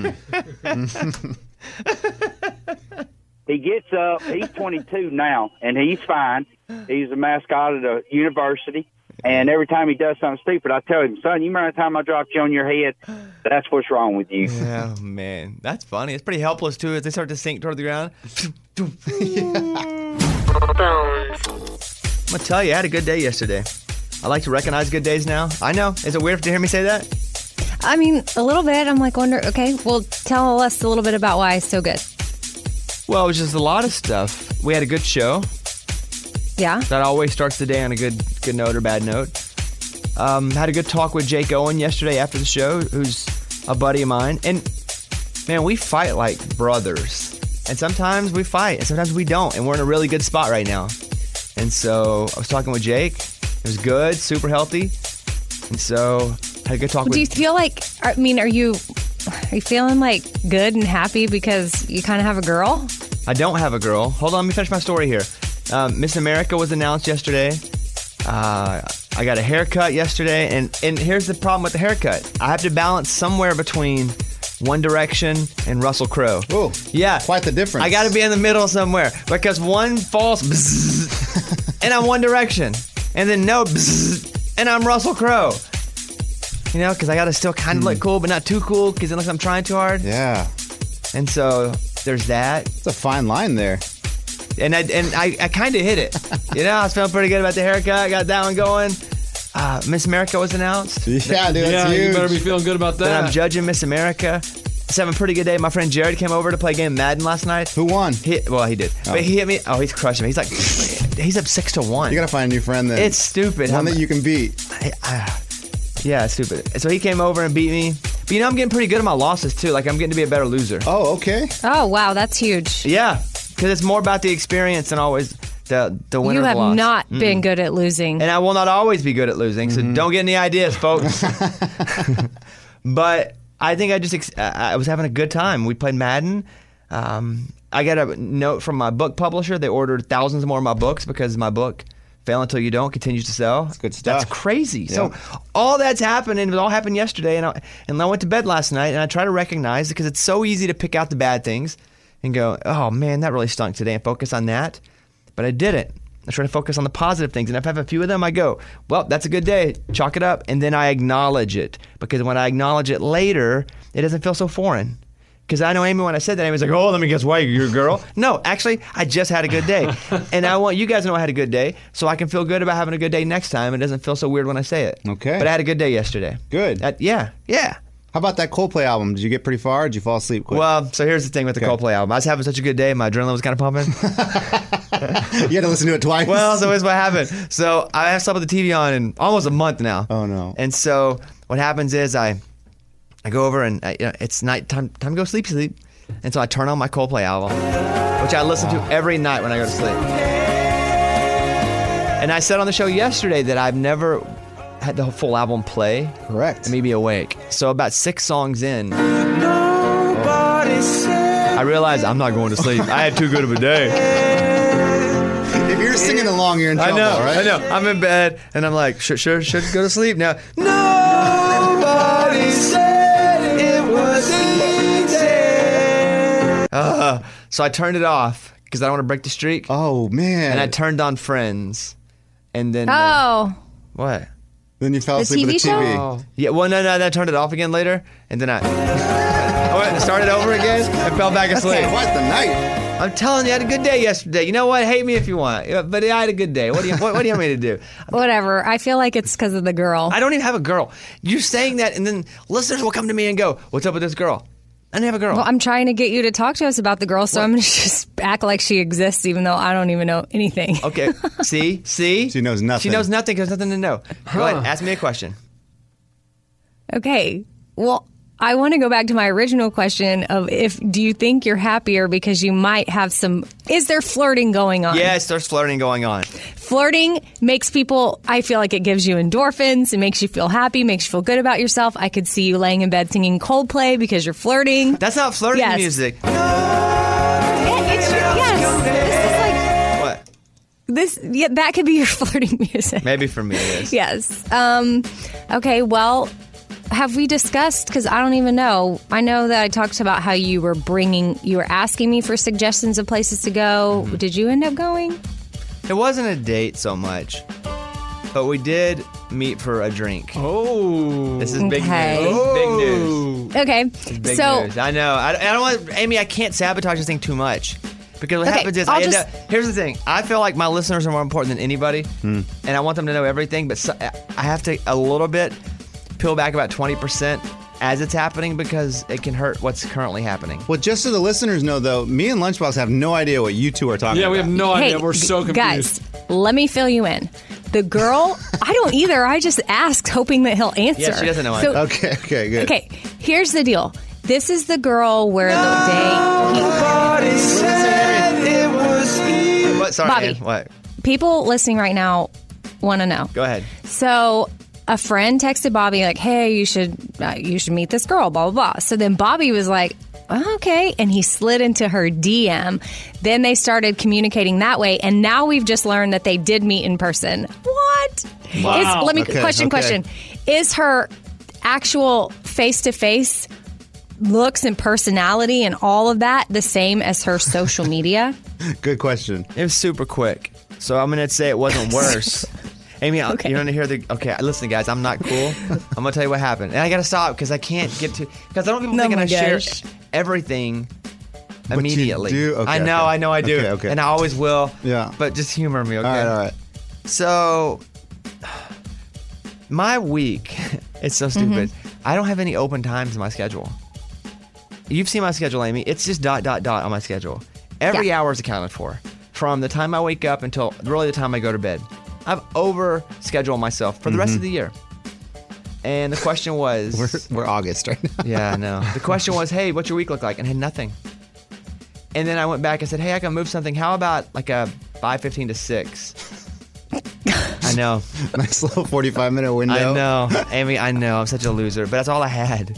He gets up. He's 22 now, and he's fine. He's a mascot at a university. And every time he does something stupid, I tell him, son, you remember the time I dropped you on your head? That's what's wrong with you. Oh, man. That's funny. It's pretty helpless, too, as they start to sink toward the ground. I'm going to tell you, I had a good day yesterday. I like to recognize good days now. I know. Is it weird to hear me say that? I mean, a little bit. I'm like, okay, well, tell us a little bit about why it's so good. Well, it was just a lot of stuff. We had a good show. Yeah. That always starts the day on a good note or bad note. Had a good talk with Jake Owen yesterday after the show, who's a buddy of mine. And, man, we fight like brothers. And sometimes we fight, and sometimes we don't. And we're in a really good spot right now. And so I was talking with Jake. It was good, super healthy. And so had a good talk with... Do you feel like, I mean, are you feeling like good and happy because you kind of have a girl? I don't have a girl. Hold on, let me finish my story here. Miss America was announced yesterday. I got a haircut yesterday, and here's the problem with the haircut. I have to balance somewhere between One Direction and Russell Crowe. Oh, yeah, quite the difference. I got to be in the middle somewhere because one falls bzzz, and I'm One Direction, and then no bzzz, and I'm Russell Crowe. You know, because I got to still kind of look cool, but not too cool because it looks like I'm trying too hard. Yeah, and so there's that. It's a fine line there. And I kind of hit it. You know, I was feeling pretty good about the haircut. Got that one going. Miss America was announced. Yeah, dude, that's huge. You better be feeling good about that. Then I'm judging Miss America. It's having a pretty good day. My friend Jared came over to play a game of Madden last night. Who won? He did. Oh. But he hit me. Oh, he's crushing me. He's like, he's up 6-1. You got to find a new friend then. It's stupid. One that you can beat. Yeah, it's stupid. So he came over and beat me. But you know, I'm getting pretty good at my losses too. Like, I'm getting to be a better loser. Oh, okay. Oh, wow, that's huge. Yeah. Because it's more about the experience than always the winner. You have loss. not been good at losing. And I will not always be good at losing, so don't get any ideas, folks. But I think I was having a good time. We played Madden. I got a note from my book publisher. They ordered thousands more of my books because my book, Fail Until You Don't, continues to sell. That's good stuff. That's crazy. Yeah. So all that's happened, and it all happened yesterday. And I went to bed last night, and I try to recognize it because it's so easy to pick out the bad things and go, oh, man, that really stunk today, and focus on that. But I didn't. I try to focus on the positive things. And if I have a few of them, I go, well, that's a good day. Chalk it up. And then I acknowledge it. Because when I acknowledge it later, it doesn't feel so foreign. Because I know Amy, when I said that, Amy's like, oh, let me guess why you're a girl. No, actually, I just had a good day. And I want you guys to know I had a good day so I can feel good about having a good day next time. It doesn't feel so weird when I say it. Okay. But I had a good day yesterday. Good. Yeah. How about that Coldplay album? Did you get pretty far or did you fall asleep quick? Well, so here's the thing with the Coldplay album. I was having such a good day, my adrenaline was kind of pumping. You had to listen to it twice? Well, so here's what happened. So I haven't slept with the TV on in almost a month now. Oh, no. And so what happens is I go over and it's night time to go sleep. And so I turn on my Coldplay album, which I listen to every night when I go to sleep. And I said on the show yesterday that I've never had the full album play. Correct. And me be awake. So about 6 songs in, I realized I'm not going to sleep. I had too good of a day. If you're singing along, you're in trouble, right? I know. I'm in bed, and I'm like, should go to sleep now. Nobody said it was easy. So I turned it off because I don't want to break the streak. Oh, man. And I turned on Friends. And then... what? Then you fell asleep with the TV. Oh. Yeah, well, no, then I turned it off again later, and then I went and started over again and fell back asleep. That's quite the night. I'm telling you, I had a good day yesterday. You know what? Hate me if you want, but I had a good day. What do you want me to do? Whatever. I feel like it's because of the girl. I don't even have a girl. You're saying that, and then listeners will come to me and go, "What's up with this girl?" I didn't have a girl. Well, I'm trying to get you to talk to us about the girl, so I'm going to just act like she exists, even though I don't even know anything. Okay. See? She knows nothing. She knows nothing because there's nothing to know. Go ahead. Ask me a question. Okay. Well, I want to go back to my original question of do you think you're happier because you might have is there flirting going on? Yes, there's flirting going on. Flirting makes people, I feel like it gives you endorphins. It makes you feel happy, makes you feel good about yourself. I could see you laying in bed singing Coldplay because you're flirting. That's not flirting music. That could be your flirting music. Maybe for me it is. Yes. Okay, well, have we discussed, because I don't even know. I know that I talked about how you were asking me for suggestions of places to go. Mm-hmm. Did you end up going? It wasn't a date so much, but we did meet for a drink. Oh. This is big news. Okay. Big news. Okay. Big news. I know. I don't want, Amy, I can't sabotage this thing too much. Because what happens is, here's the thing. I feel like my listeners are more important than anybody, and I want them to know everything, but I have to a little bit peel back about 20% as it's happening because it can hurt what's currently happening. Well, just so the listeners know, though, me and Lunchbox have no idea what you two are talking about. Yeah, we have no idea. Hey, We're so confused. Guys, let me fill you in. The girl, I don't either. I just asked hoping that he'll answer. Yeah, she doesn't know. Okay, good. Okay, here's the deal. This is the girl where the day What? Sorry, Bobby. Ann, what? People listening right now want to know. Go ahead. So a friend texted Bobby like, "Hey, you should meet this girl." Blah blah blah. So then Bobby was like, oh, "Okay," and he slid into her DM. Then they started communicating that way, and now we've just learned that they did meet in person. What? Wow. Question. Is her actual face-to-face looks and personality and all of that the same as her social media? Good question. It was super quick, so I'm going to say it wasn't worse. Amy, Okay. you're going to hear Okay, listen, guys, I'm not cool. I'm going to tell you what happened. And I got to stop because I can't get to... Because I don't want people thinking I share everything immediately. You do? Okay, I know I do. Okay. And I always will. Yeah. But just humor me, okay? All right. So, my week, it's so stupid. I don't have any open times in my schedule. You've seen my schedule, Amy. It's just ... on my schedule. Every hour is accounted for. From the time I wake up until really the time I go to bed. I've over-scheduled myself for the rest of the year. And the question was... We're August right now. Yeah, I know. The question was, hey, what's your week look like? And I had nothing. And then I went back and said, hey, I can move something. How about like a 5:15 to 6? I know. Nice little 45-minute window. I know. Amy, I know. I'm such a loser. But that's all I had.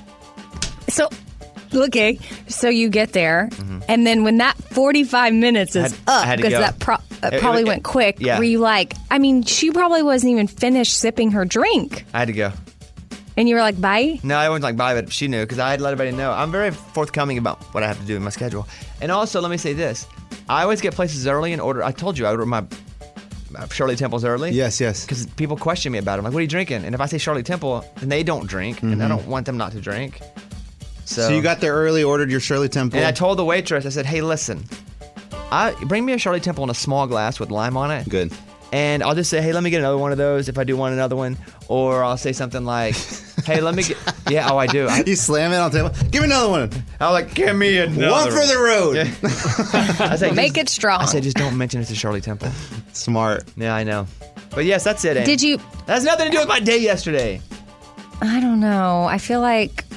So, okay, so you get there, and then when that 45 minutes is up, because that probably went quick, yeah. were you like, I mean, she probably wasn't even finished sipping her drink. I had to go. And you were like, bye? No, I wasn't like bye, but she knew because I had to let everybody know. I'm very forthcoming about what I have to do in my schedule. And also, let me say this. I always get places early in order. I told you I order my Shirley Temples early. Yes. Because people question me about it. I'm like, what are you drinking? And if I say Shirley Temple, then they don't drink, and I don't want them not to drink. So you got there early, ordered your Shirley Temple. And I told the waitress, I said, hey, listen, bring me a Shirley Temple in a small glass with lime on it. Good. And I'll just say, hey, let me get another one of those if I do want another one. Or I'll say something like, hey, let me get... Yeah, I do. You slam it on the table. Give me another one. I'm like, give me another one. For the road. Yeah. I say, make it strong. I say, just don't mention it's a Shirley Temple. Smart. Yeah, I know. But yes, that's it, Amy. Did you... That has nothing to do with my day yesterday. I don't know. I feel like...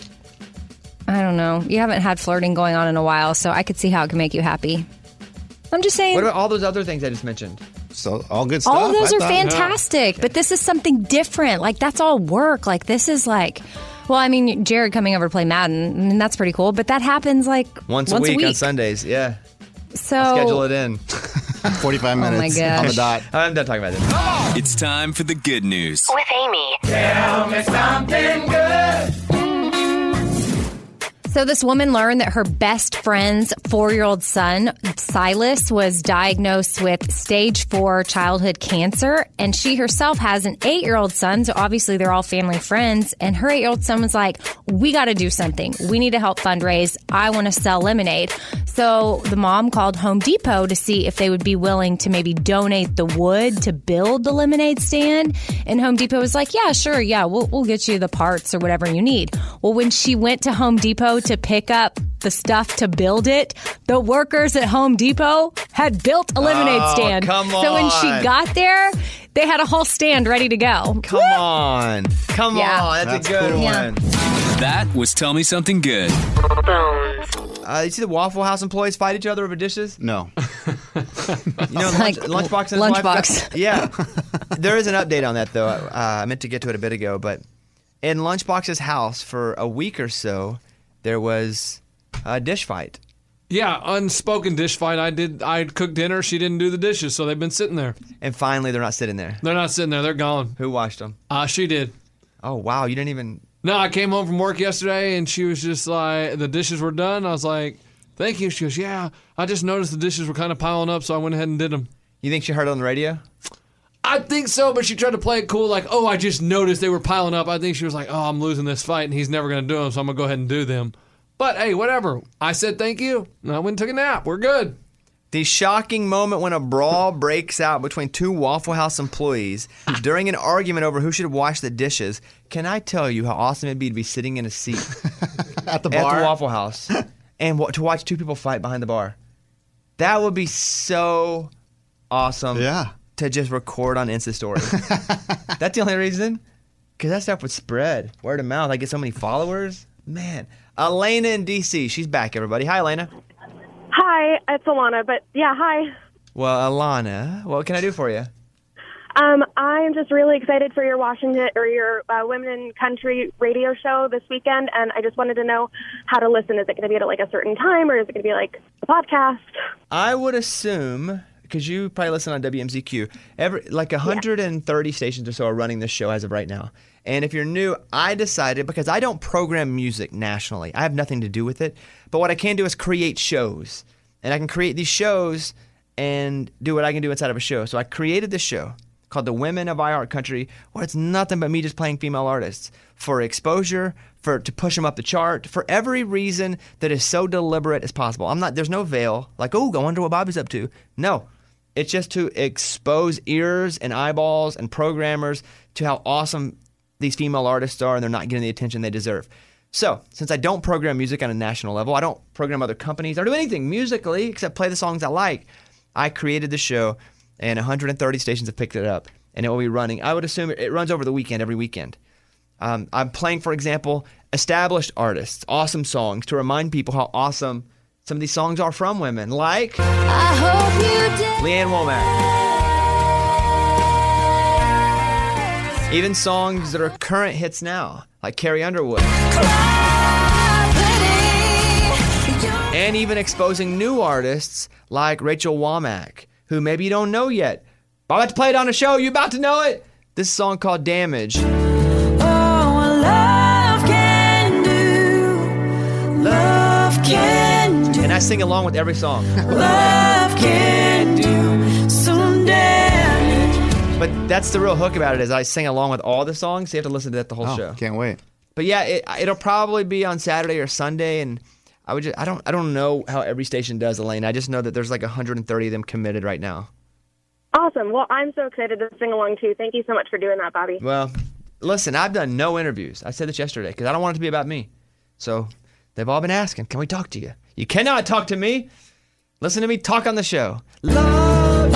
I don't know. You haven't had flirting going on in a while, so I could see how it can make you happy. I'm just saying... What about all those other things I just mentioned? So all good stuff. All of those are fantastic, but this is something different. Like, that's all work. Like, this is like... Well, I mean, Jared coming over to play Madden, and that's pretty cool, but that happens like once a week on Sundays, yeah. So I'll schedule it in. 45 minutes on the dot. I'm done talking about this. It's time for the good news. With Amy. Tell me something good. So this woman learned that her best friend's 4-year-old son, Silas, was diagnosed with stage 4 childhood cancer. And she herself has an 8-year-old son. So obviously they're all family friends. And her 8-year-old son was like, we got to do something. We need to help fundraise. I want to sell lemonade. So the mom called Home Depot to see if they would be willing to maybe donate the wood to build the lemonade stand. And Home Depot was like, yeah, sure. Yeah, we'll get you the parts or whatever you need. Well, when she went to Home Depot go to pick up the stuff to build it, the workers at Home Depot had built a lemonade stand. Come So when she on. got there, they had a whole stand ready to go. Come on. Come Yeah. on. That's a good cool. one. That was Tell Me Something Good. You see the Waffle House employees fight each other over dishes? No. You know, Like Lunchbox and his wife Lunchbox. got- Yeah. There is an update on that, though. I meant to get to it a bit ago, but in Lunchbox's house for a week or so, there was a dish fight. Yeah, unspoken dish fight. I cooked dinner. She didn't do the dishes, so they've been sitting there. And finally, they're not sitting there. They're not sitting there. They're gone. Who washed them? She did. Oh, wow. You didn't even... No, I came home from work yesterday, and she was just like, the dishes were done. I was like, thank you. She goes, yeah, I just noticed the dishes were kind of piling up, so I went ahead and did them. You think she heard it on the radio? I think so, but she tried to play it cool, like, oh, I just noticed they were piling up. I think she was like, oh, I'm losing this fight, and he's never going to do them, so I'm going to go ahead and do them. But, hey, whatever. I said thank you, and I went and took a nap. We're good. The shocking moment when a brawl breaks out between two Waffle House employees during an argument over who should wash the dishes. Can I tell you how awesome it'd be to be sitting in a seat At the bar? Waffle House and to watch two people fight behind the bar? That would be so awesome. Yeah. To just record on Insta Story. That's the only reason. Because that stuff would spread word of mouth. I get so many followers. Man. Elena in D.C. She's back, everybody. Hi, Elena. Hi, it's Alana, but yeah, hi. Well, Alana, what can I do for you? I'm just really excited for your Women in Country radio show this weekend, and I just wanted to know how to listen. Is it going to be at like a certain time, or is it going to be like a podcast? I would assume, because you probably listen on WMZQ, 130 stations or so are running this show as of right now. And if you're new, I decided, because I don't program music nationally, I have nothing to do with it, but what I can do is create shows. And I can create these shows and do what I can do inside of a show. So I created this show called The Women of iHeart Country, where it's nothing but me just playing female artists for exposure, to push them up the chart, for every reason that is so deliberate as possible. There's no veil, like, oh, I wonder what Bobby's up to. No. It's just to expose ears and eyeballs and programmers to how awesome these female artists are, and they're not getting the attention they deserve. So, since I don't program music on a national level, I don't program other companies or do anything musically except play the songs I like, I created the show, and 130 stations have picked it up, and it will be running. I would assume it runs over the weekend, every weekend. I'm playing, for example, established artists, awesome songs, to remind people how awesome some of these songs are from women, like I hope you did. Leanne Womack. Even songs that are current hits now, like Carrie Underwood. And even exposing new artists like Rachel Womack, who maybe you don't know yet. I'm about to play it on a show. You about to know it? This song called Damage. And I sing along with every song. Love can do some damage. But that's the real hook about it, is I sing along with all the songs, so you have to listen to that the whole show. Can't wait. But yeah, it'll probably be on Saturday or Sunday, and I don't know how every station does, Elaine. I just know that there's like 130 of them committed right now. Awesome. Well, I'm so excited to sing along too. Thank you so much for doing that, Bobby. Well, listen, I've done no interviews. I said this yesterday because I don't want it to be about me. So they've all been asking, can we talk to you? You cannot talk to me. Listen to me talk on the show. Love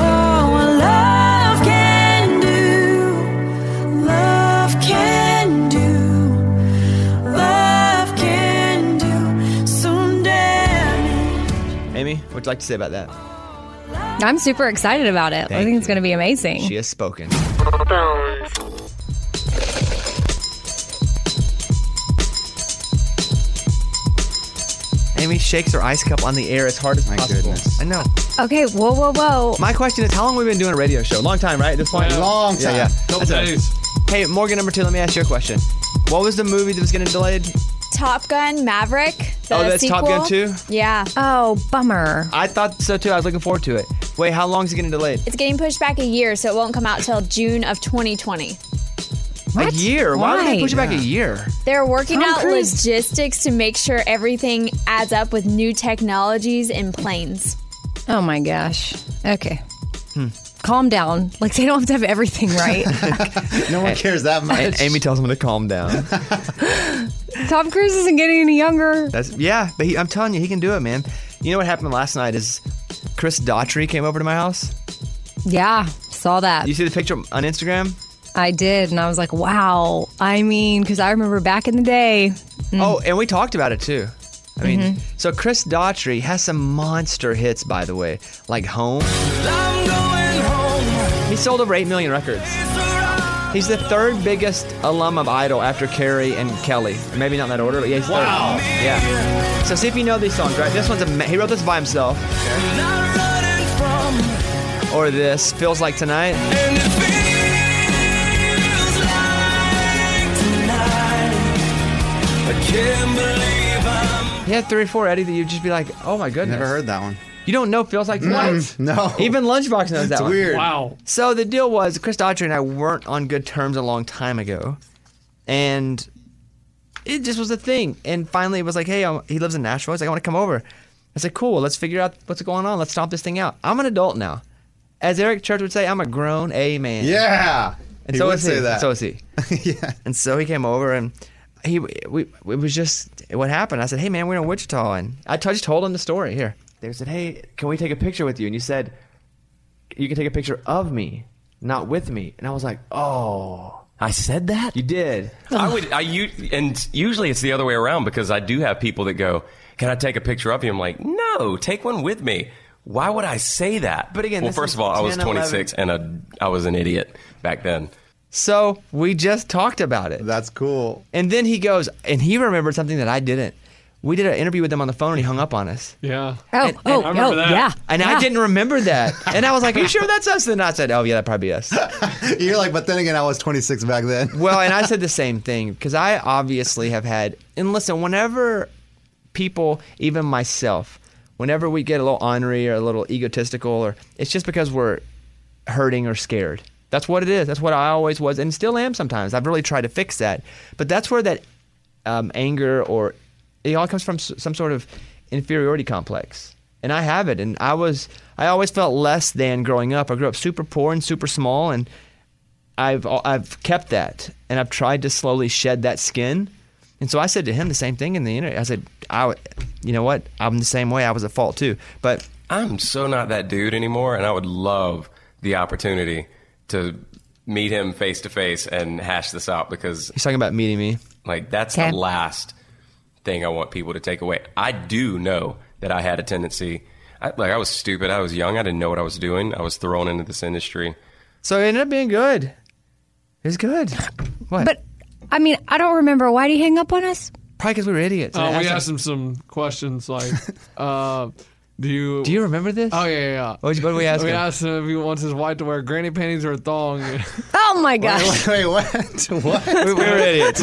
can do. Love can do. Love can do some damage. Amy, what'd you like to say about that? I'm super excited about it. I think it's going to be amazing. She has spoken. Amy shakes her ice cup on the air as hard as possible. Goodness. I know. Okay, whoa. My question is, how long have we been doing a radio show? Long time, right? At this point? Yeah. Long time. Yeah. Couple days. Hey, Morgan number 2, let me ask you a question. What was the movie that was getting delayed? Top Gun Maverick. The Oh, that's sequel. Top Gun 2? Yeah. Oh, bummer. I thought so too. I was looking forward to it. Wait, how long is it getting delayed? It's getting pushed back a year, so it won't come out till June of 2020. A year? Why would they push it back a Yeah. year? They're working Tom out Cruise. logistics to make sure everything adds up with new technologies in planes. Oh my gosh. Okay. Calm down. Like, they don't have to have everything right. No one cares that much. And Amy tells him to calm down. Tom Cruise isn't getting any younger. But I'm telling you, he can do it, man. You know what happened last night is Chris Daughtry came over to my house. Yeah, saw that. You see the picture on Instagram? I did, and I was like, wow. I mean, because I remember back in the day. Oh, and we talked about it too. I mean, so Chris Daughtry has some monster hits, by the way, like Home. He sold over 8 million records. He's the third biggest alum of Idol after Carrie and Kelly. Maybe not in that order, but yeah, he's third. Wow. Yeah. So see if you know these songs, right? This one's he wrote this by himself. Or this, Feels Like Tonight. He had 3 or 4, Eddie, that you'd just be like, oh my goodness. Never heard that one. You don't know Feels Like Tonight? No. Even Lunchbox knows that It's one. weird. Wow. So the deal was, Chris Daughtry and I weren't on good terms a long time ago. And it just was a thing. And finally it was like, hey, he lives in Nashville. He's like, I want to come over. I said, cool, let's figure out what's going on. Let's stomp this thing out. I'm an adult now. As Eric Church would say, I'm a grown man. Yeah. And He so would is he. say that. So is he. Yeah. And so he came over and it was just what happened. I said, hey man, we're in Wichita, and I just told him the story. Here, they said, hey, can we take a picture with you? And you said you can take a picture of me, not with me. And I was like, oh, I said that? You did. And usually it's the other way around, because I do have people that go, can I take a picture of you? I'm like, no, take one with me. Why would I say that? But again, well, this first is of all, I was 10, 26 and I was an idiot back then. So we just talked about it. That's cool. And then he goes, and he remembered something that I didn't. We did an interview with him on the phone, and he hung up on us. Yeah. I remember that. Yeah. And I didn't remember that. And I was like, are you sure that's us? And I said, oh, yeah, that'd probably be us. You're like, but then again, I was 26 back then. Well, and I said the same thing, because I obviously have had, and listen, whenever people, even myself, whenever we get a little ornery or a little egotistical, or it's just because we're hurting or scared. That's what it is. That's what I always was and still am sometimes. I've really tried to fix that. But that's where that anger, or it all comes from some sort of inferiority complex. And I have it. And I always felt less than growing up. I grew up super poor and super small, and I've kept that. And I've tried to slowly shed that skin. And so I said to him the same thing in the interview. I said, you know what? I'm the same way. I was at fault too. But I'm so not that dude anymore, and I would love the opportunity to meet him face to face and hash this out, because he's talking about meeting me. Like, that's the last thing I want people to take away. I do know that I had a tendency. I was stupid. I was young. I didn't know what I was doing. I was thrown into this industry. So it ended up being good. It was good. What? But I mean, I don't remember. Why did he hang up on us? Probably because we were idiots. We asked him some questions like, do you remember this? Oh, yeah. What did we ask him? We asked him if he wants his wife to wear granny panties or a thong. Oh, my gosh. Wait, what? What? We were idiots.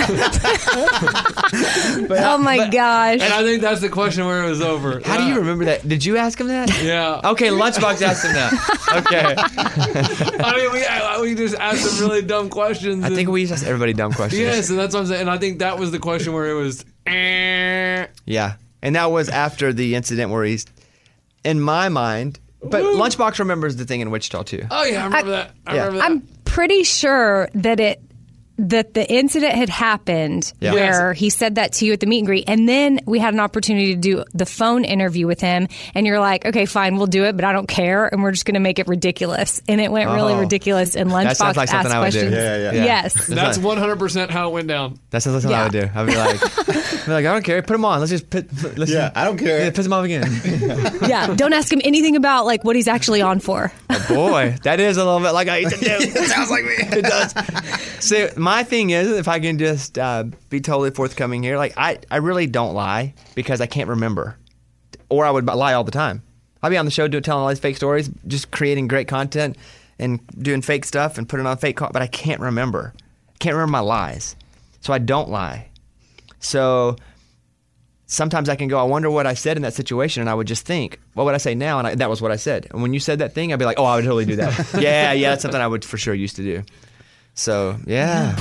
Oh, my gosh. And I think that's the question where it was over. How do you remember that? Did you ask him that? Yeah. Okay, Lunchbox asked him that. Okay. I mean, we just asked him really dumb questions. I think we just asked everybody dumb questions. Yes, and that's what I'm saying. And I think that was the question where it was, Yeah. And that was after the incident where he's, in my mind, but Lunchbox remembers the thing in Wichita too. Oh, yeah, I remember that. I remember that. I'm pretty sure that the incident had happened where he said that to you at the meet and greet, and then we had an opportunity to do the phone interview with him, and you're like, okay, fine, we'll do it, but I don't care, and we're just going to make it ridiculous. And it went really ridiculous, and Lunchbox That sounds like asked something I would do. questions. Yeah. Yes. That's 100% how it went down. That sounds like something I would do. I'd be like, I don't care. Put him on. Let's just I don't care. Yeah, piss him off again. Yeah, don't ask him anything about like what he's actually on for. Oh, boy, that is a little bit like I used to do. It sounds like me. It does. See, my thing is, if I can just be totally forthcoming here, like I really don't lie because I can't remember, or I would lie all the time. I'd be on the show telling all these fake stories, just creating great content and doing fake stuff and putting on fake, but I can't remember. I can't remember my lies, so I don't lie. So sometimes I can go, I wonder what I said in that situation, and I would just think, what would I say now? And that was what I said. And when you said that thing, I'd be like, oh, I would totally do that. yeah, that's something I would for sure used to do. So yeah.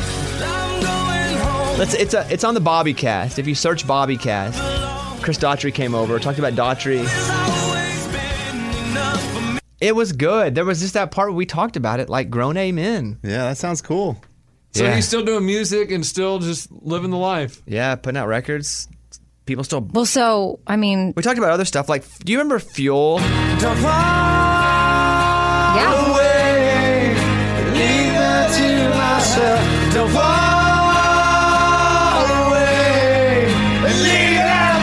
It's on the Bobby Cast. If you search Bobby Cast, Chris Daughtry came over, talked about Daughtry. It was good. There was just that part where we talked about it like grown men. Yeah, that sounds cool. So Yeah. he's still doing music and still just living the life. Yeah, putting out records. People still. Well, so, I mean. We talked about other stuff. Like, do you remember Fuel? Yeah. Away, leave that to myself. Don't fall away, leave that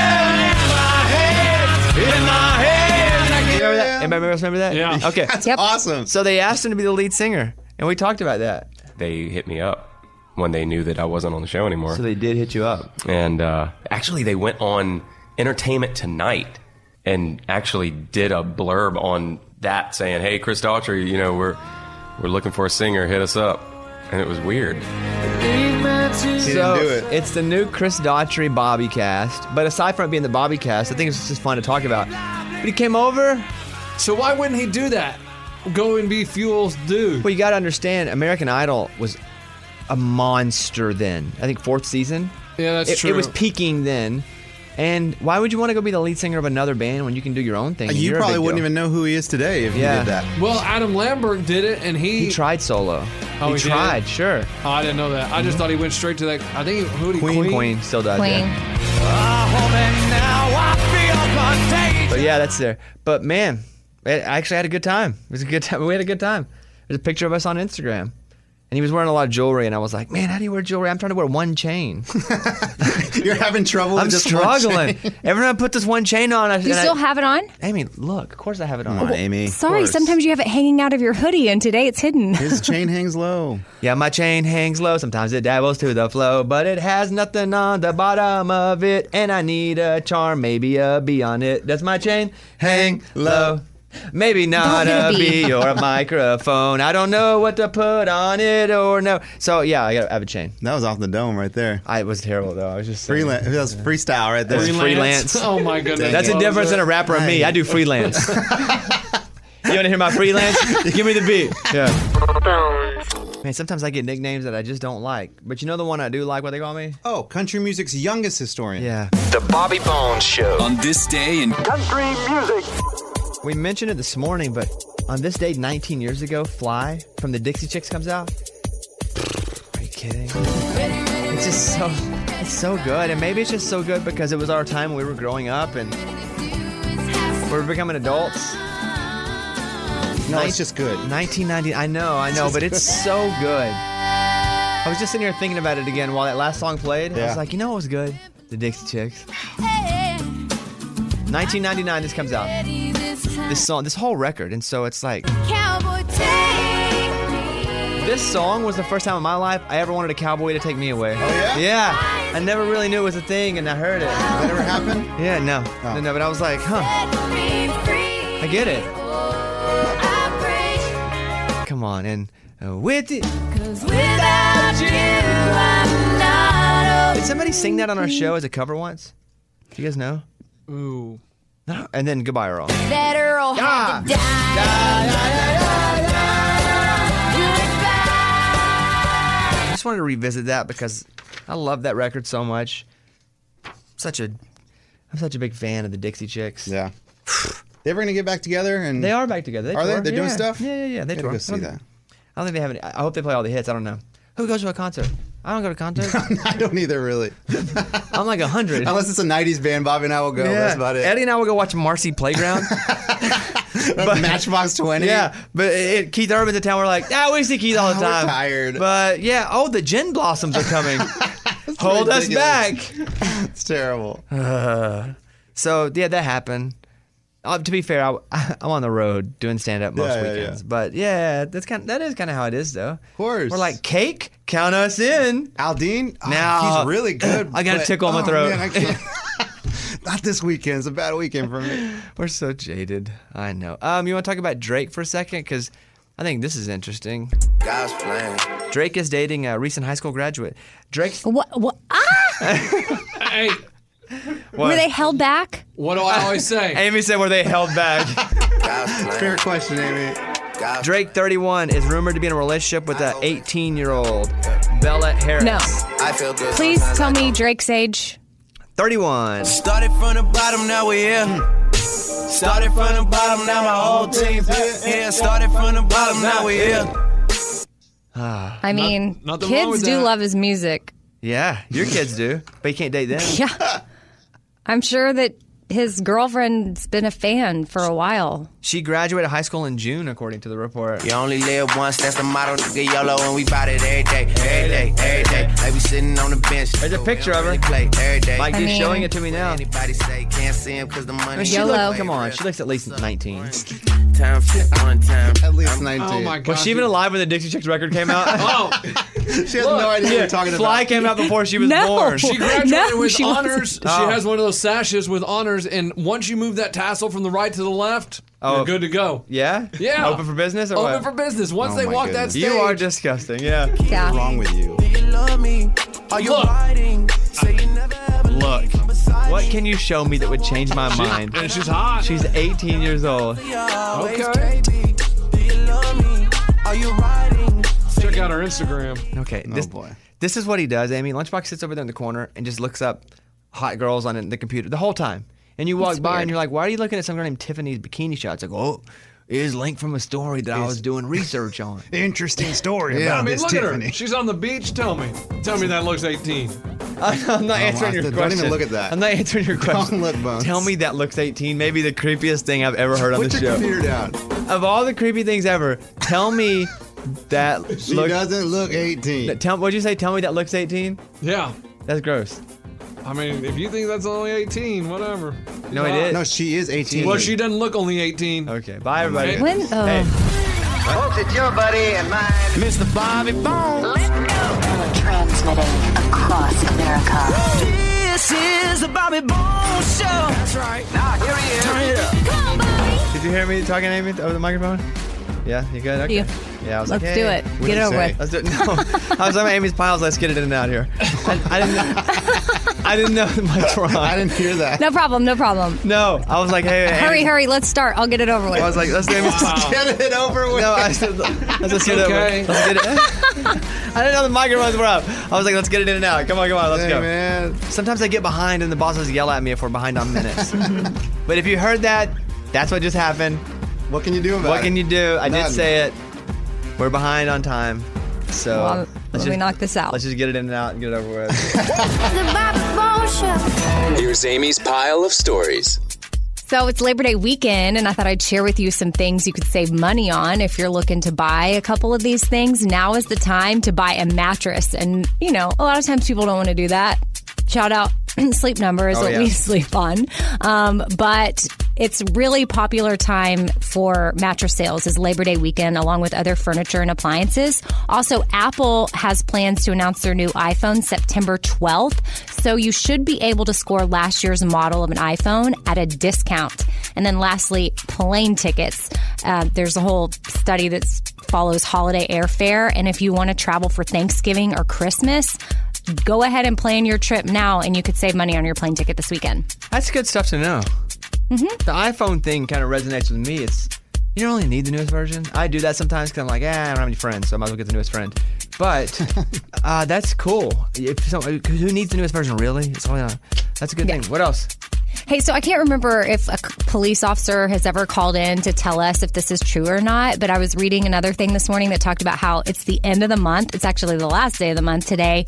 in my head. Remember that? Anybody remember that? Yeah. Okay. That's awesome. So they asked him to be the lead singer, and we talked about that. They hit me up when they knew that I wasn't on the show anymore. So they did hit you up. And actually, they went on Entertainment Tonight and actually did a blurb on that saying, "Hey, Chris Daughtry, you know, we're looking for a singer. Hit us up." And it was weird. So it's the new Chris Daughtry Bobby cast. But aside from it being the Bobby cast, I think it's just fun to talk about. But he came over. So why wouldn't he do that? Go and be Fuel's dude. Well, you got to understand, American Idol was a monster then. I think 4th season. Yeah, that's true. It was peaking then. And why would you want to go be the lead singer of another band when you can do your own thing? You probably wouldn't even know who he is today if you did that. Well, Adam Lambert did it, and he tried solo. Oh, he tried, sure. Oh, I didn't know that. I just thought he went straight to that. I think who did he Queen still does. Queen. Yeah. But yeah, that's there. But man, I actually had a good time. It was a good time. We had a good time. There's a picture of us on Instagram. And he was wearing a lot of jewelry, and I was like, man, how do you wear jewelry? I'm trying to wear one chain. You're having trouble with I'm just struggling. one chain. Every time I put this one chain on, You still have it on? Amy, look, of course I have it on. Come on, Amy. Sorry, sometimes you have it hanging out of your hoodie, and today it's hidden. His chain hangs low. Yeah, my chain hangs low. Sometimes it dabbles to the flow, but it has nothing on the bottom of it. And I need a charm, maybe a bee on it. Does my chain hang low? Maybe not Don't a hit a bee. bee or a microphone. I don't know what to put on it or no. So yeah, I gotta have a chain. That was off the dome right there. It was terrible though. I was just saying. Freelance. That was freestyle right there. Freelance. Oh my goodness. That's a difference in a rapper and me. I do freelance. You want to hear my freelance? Give me the beat. Yeah. Man, sometimes I get nicknames that I just don't like. But you know the one I do like, what they call me? Oh, country music's youngest historian. Yeah. The Bobby Bones Show. On this day in country music. We mentioned it this morning, but on this day 19 years ago, Fly from the Dixie Chicks comes out. Are you kidding? It's just it's so good. And maybe it's just so good because it was our time when we were growing up and we were becoming adults. No, it's just good. 1990. I know, but it's so good. I was just sitting here thinking about it again while that last song played. I Yeah. was like, you know what was good? The Dixie Chicks. 1999, this comes out. This song, this whole record. And so it's like, this song was the first time in my life I ever wanted a cowboy to take me away. Oh, yeah? Yeah. I never really knew it was a thing, and I heard it. That ever happened? Yeah, no. Oh. No, but I was like, huh. I get it. Come on, and with it. Did somebody sing that on our show as a cover once? Do you guys know? Ooh. No. And then Goodbye Earl. That Earl had to I just wanted to revisit that because I love that record so much. I'm such a big fan of the Dixie Chicks. Yeah. They ever gonna get back together? And They are back together. Are they? tour. They're doing Yeah. stuff? Yeah. They Gotta tour. go see that. I don't think they have any. I hope they play all the hits. I don't know. Who goes to a concert? I don't go to concerts. I don't either, really. I'm like 100. Unless it's a 90s band, Bobby and I will go. Yeah. That's about it. Eddie and I will go watch Marcy Playground. Matchbox 20. Yeah, but Keith Urban's in town. We're like, we see Keith all the We're time. tired. But yeah, the Gin Blossoms are coming. Hold us back. It's terrible. So yeah, that happened. To be fair, I'm on the road doing stand up most weekends. But yeah, that is kind of how it is, though. Of course. We're like, Cake, count us in. Aldine, Now he's really good. I got a tickle in my throat. Man, I can't. Not this weekend. It's a bad weekend for me. We're so jaded. I know. You want to talk about Drake for a second? Because I think this is interesting. God's plan. Drake is dating a recent high school graduate. Drake's... What? Hey, Were they held back? what do I always say? Amy said, were they held back? Fair question, Amy. Drake, 31, is rumored to be in a relationship with an 18-year-old Bella Harris. No. I feel good. Please tell me Drake's age. 31. Started from the bottom, now we're here. Started from the bottom, now my whole team's here. Yeah, started from the bottom, now we're here. I mean, nothing wrong with kids do that. love his music. Yeah, your kids do, but you can't date them. Yeah. I'm sure that his girlfriend's been a fan for a while. She graduated high school in June, according to the report. You only live once, that's the motto. Nigga YOLO, and we bout it every day, every day, every day. Like we sitting on the bench. There's a picture of her. Play every day. Mike D's showing it to me now. Anybody say can't see him because the money. Come on, she looks at least 19. Time one time. At least 19. Oh my god. Was she even alive when the Dixie Chicks record came out? Oh, She has no idea what you're talking about. Fly came out before she was born. she graduated No, with she honors. wasn't. She Oh. has one of those sashes with honors, and once you move that tassel from the right to the left, Oh. you're good to go. Yeah? Yeah. Open for business or Open what? for business. Once Oh they my walk goodness. that stage. You are disgusting, yeah. Yeah. What's wrong with you? Look, what can you show me that would change my mind? And she's hot. She's 18 years old. Okay. Check out her Instagram. Okay, Oh, boy. This is what he does, Amy. Lunchbox sits over there in the corner and just looks up hot girls on the computer the whole time. And you walk It's by weird. and you're like, why are you looking at some girl named Tiffany's bikini shots? Like, oh, here's a link from a story that I was doing research on. Interesting story I about mean, this look Tiffany. at her. She's on the beach. Tell me that looks 18. I'm not answering your Don't question. even look at that. I'm not answering your question. Don't look, Bones. Tell me that looks 18. Maybe the creepiest thing I've ever heard on Put the your show. computer down. Of all the creepy things ever, tell me that She looks. doesn't look 18. What'd you say? Tell me that looks 18? Yeah. That's gross. I mean, if you think that's only 18, whatever. No, it is. No, she is 18. Well, she doesn't look only 18. Okay, bye everybody. Okay. When? Hey. Folks, it's your buddy and mine, Mr. Bobby Bones. Transmitting across America. This is the Bobby Bones Show. That's right. Now, here he is. Turn it up. Did you hear me talking, Amy, over the microphone? Yeah, you good? Okay. Yeah, I was Let's like, do hey. it. What'd Get you it over say? with. Let's do it. No, I was on Amy's piles. Let's get it in and out here. I didn't know the mics were on. I didn't hear that. No problem. No problem. No, I was like, hey, Hurry, hurry. Let's start. I'll get it over with. I was like, let's do Amy's. Get it over with. No, I said, let's just get Okay. it over. Let's get it. I didn't know the microphones were up. I was like, let's get it in and out. Come on, let's Hey, go. man. Sometimes I get behind and the bosses yell at me if we're behind on minutes. But if you heard that, that's what just happened. What can you do about it? What can you do? I did None. say it. We're behind on time. So Well, let me knock this out. Let's just get it in and out and get it over with. The Bobby Bones Show. Here's Amy's pile of stories. So it's Labor Day weekend, and I thought I'd share with you some things you could save money on if you're looking to buy a couple of these things. Now is the time to buy a mattress. And, you know, a lot of times people don't want to do that. Shout out Sleep Number is Oh, what yeah. we sleep on. But it's really popular time for mattress sales is Labor Day weekend, along with other furniture and appliances. Also, Apple has plans to announce their new iPhone September 12th. So you should be able to score last year's model of an iPhone at a discount. And then lastly, plane tickets. There's a whole study that follows holiday airfare. And if you want to travel for Thanksgiving or Christmas, go ahead and plan your trip now, and you could save money on your plane ticket this weekend. That's good stuff to know. The iPhone thing kind of resonates with me. It's you don't really need the newest version. I do that sometimes because I'm like, I don't have any friends, so I might as well get the newest friend. But that's cool. Who needs the newest version, really? That's a good thing. What else? Hey, so I can't remember if a police officer has ever called in to tell us if this is true or not, but I was reading another thing this morning that talked about how it's the end of the month. It's actually the last day of the month today.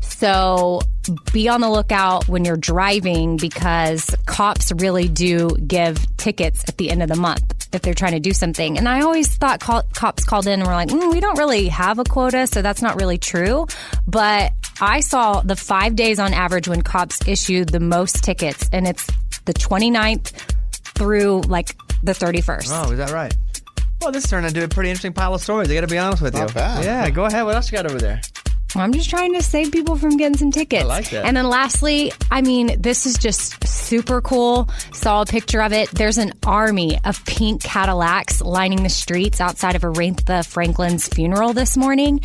So be on the lookout when you're driving because cops really do give tickets at the end of the month if they're trying to do something. And I always thought cops called in and were like, we don't really have a quota, so that's not really true. But I saw the 5 days on average when cops issue the most tickets, and it's the 29th through like the 31st. Oh, is that right? Well, this turned into a pretty interesting pile of stories. I got to be honest with you. Not bad. Yeah, go ahead. What else you got over there? I'm just trying to save people from getting some tickets. I like that. And then lastly, I mean, this is just super cool. Saw a picture of it. There's an army of pink Cadillacs lining the streets outside of Aretha Franklin's funeral this morning.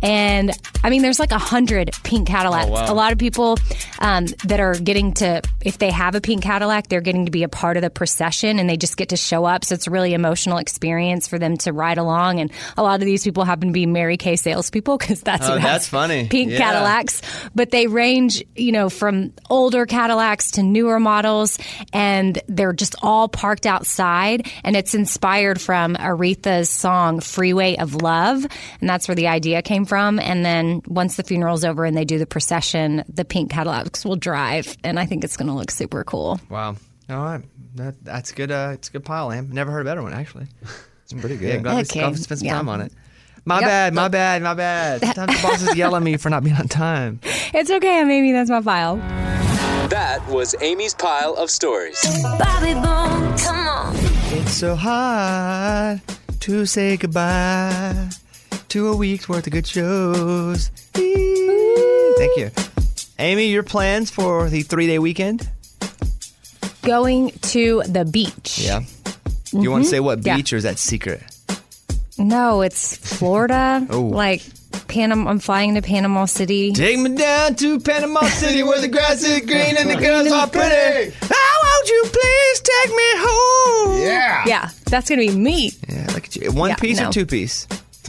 And I mean, there's like 100 pink Cadillacs. Oh, wow. A lot of people that are getting to, if they have a pink Cadillac, they're getting to be a part of the procession and they just get to show up. So it's a really emotional experience for them to ride along. And a lot of these people happen to be Mary Kay salespeople because that's who has that's funny. pink Yeah. Cadillacs. But they range, from older Cadillacs to newer models, and they're just all parked outside. And it's inspired from Aretha's song Freeway of Love, and that's where the idea came from. And then once the funeral's over and they do the procession, the pink Cadillacs will drive, and I think it's going to look super cool. Wow. All right. That's good. It's a good pile, Am. Never heard a better one, actually. It's pretty good. Yeah, glad we spent some time on it. My bad. Sometimes the bosses yell at me for not being on time. It's okay, Amy. That's my file. That was Amy's pile of stories. Bobby Bone, come on. It's so hard to say goodbye to a week's worth of good shows. Thank you. Amy, your plans for the 3-day weekend? Going to the beach. Yeah. Do you want to say what beach or is that secret? No, it's Florida. Oh. Like Panama. I'm flying to Panama City. Take me down to Panama City where the grass is green and the girls are pretty. How won't you please take me home? Yeah, that's going to be me. Yeah, look at you. One piece or 2-piece?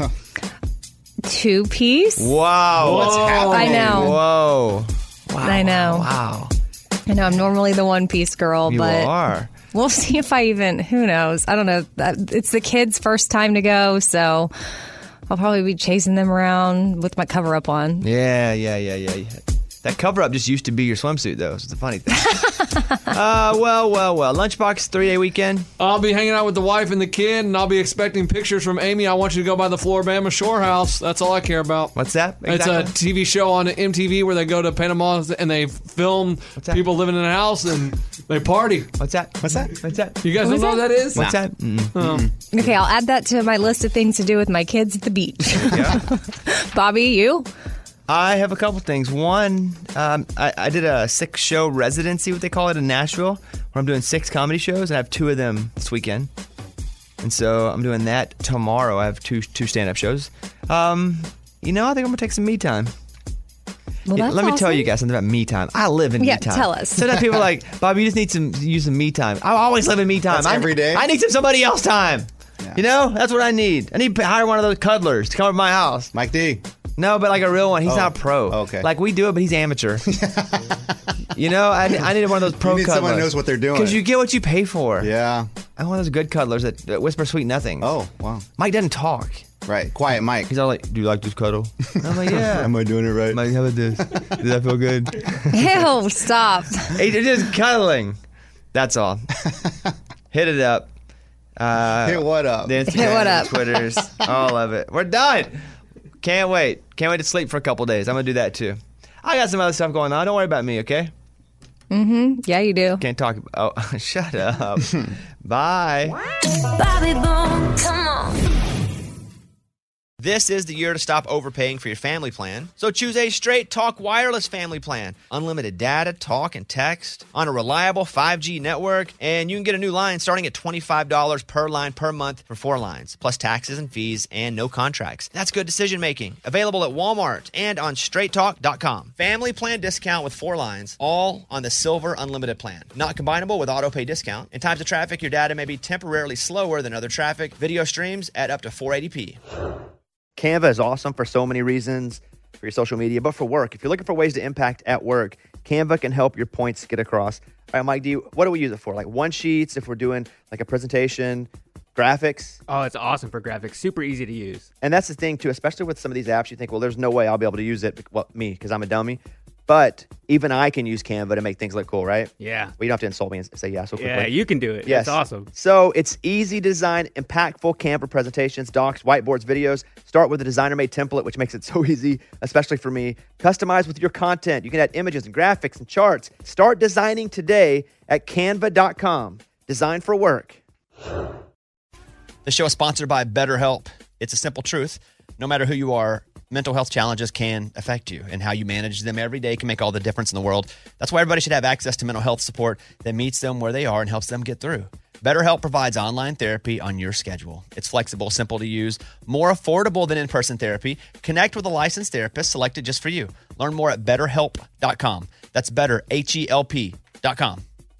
2-piece. Wow. What's happening? I know. Whoa. Wow. I know. Wow. I know. I'm normally the 1-piece girl, You but are. we'll see if I even. Who knows? I don't know. It's the kids' first time to go, so I'll probably be chasing them around with my cover up on. Yeah. That cover-up just used to be your swimsuit, though. So it's a funny thing. Well. Lunchbox 3-day weekend. I'll be hanging out with the wife and the kid, and I'll be expecting pictures from Amy. I want you to go by the Floribama Shore House. That's all I care about. What's that? It's a TV show on MTV where they go to Panama and they film people living in a house and they party. What's that? You guys don't know what that is? What's that? Okay, I'll add that to my list of things to do with my kids at the beach. Yeah. Bobby, you? I have a couple things. One, I did a 6-show residency, what they call it, in Nashville, where I'm doing 6 comedy shows, and I have 2 of them this weekend. And so I'm doing that tomorrow. I have two stand-up shows. I think I'm going to take some me time. Well, that's Let me tell awesome. you guys something about me time. I live in me time. tell us. Sometimes people are like, Bob, you just need to use some me time. I always live in me time. That's every day? I need some somebody else time. Yeah. That's what I need. I need to hire one of those cuddlers to come over to my house. Mike D. No, but like a real one. He's not pro. Okay. Like we do it, but he's amateur. I need one of those pro You need cuddlers. someone who knows what they're doing. Because you get what you pay for. Yeah. I want those good cuddlers that whisper sweet nothings. Oh, wow. Mike doesn't talk. Right. Quiet Mike. He's all like, do you like this cuddle? I'm like, yeah. Am I doing it right? Mike, how about this? Does that feel good? Ew, stop. It's just cuddling. That's all. Hit it up. Hit what up? The Instagram, Hit what up? Twitters, all of it. We're done. Can't wait to sleep for a couple days. I'm gonna do that too. I got some other stuff going on. Don't worry about me, okay? Yeah, you do. Can't talk. Oh, shut up. Bye. Bobby Bone, come on. This is the year to stop overpaying for your family plan. So choose a Straight Talk Wireless family plan. Unlimited data, talk, and text on a reliable 5G network. And you can get a new line starting at $25 per line per month for 4 lines, plus taxes and fees and no contracts. That's good decision making. Available at Walmart and on straighttalk.com. Family plan discount with 4 lines, all on the Silver Unlimited plan. Not combinable with auto pay discount. In times of traffic, your data may be temporarily slower than other traffic. Video streams at up to 480p. Canva is awesome for so many reasons, for your social media, but for work. If you're looking for ways to impact at work, Canva can help your points get across. All right, Mike, what do we use it for? Like one-sheets, if we're doing like a presentation, graphics? Oh, it's awesome for graphics. Super easy to use. And that's the thing, too, especially with some of these apps, you think, well, there's no way I'll be able to use it, well, me, because I'm a dummy. But even I can use Canva to make things look cool, right? Yeah. Well, you don't have to insult me and say yeah so quickly. Yeah, you can do it. Yes. It's awesome. So it's easy to design impactful Canva presentations, docs, whiteboards, videos. Start with a designer-made template, which makes it so easy, especially for me. Customize with your content. You can add images and graphics and charts. Start designing today at canva.com. Design for work. The show is sponsored by BetterHelp. It's a simple truth. No matter who you are, mental health challenges can affect you, and how you manage them every day can make all the difference in the world. That's why everybody should have access to mental health support that meets them where they are and helps them get through. BetterHelp provides online therapy on your schedule. It's flexible, simple to use, more affordable than in-person therapy. Connect with a licensed therapist selected just for you. Learn more at BetterHelp.com. That's better, HELP.com.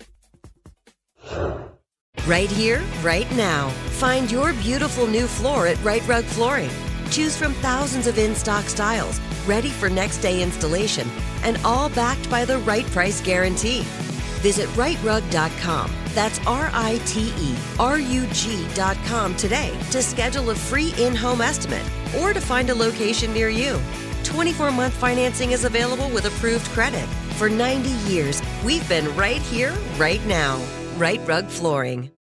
Right here, right now. Find your beautiful new floor at Right Rug Flooring. Choose from thousands of in-stock styles, ready for next day installation, and all backed by the right price guarantee. Visit rightrug.com. That's RITERUG.com today to schedule a free in-home estimate or to find a location near you. 24-month financing is available with approved credit. For 90 years, we've been right here, right now. Right Rug Flooring.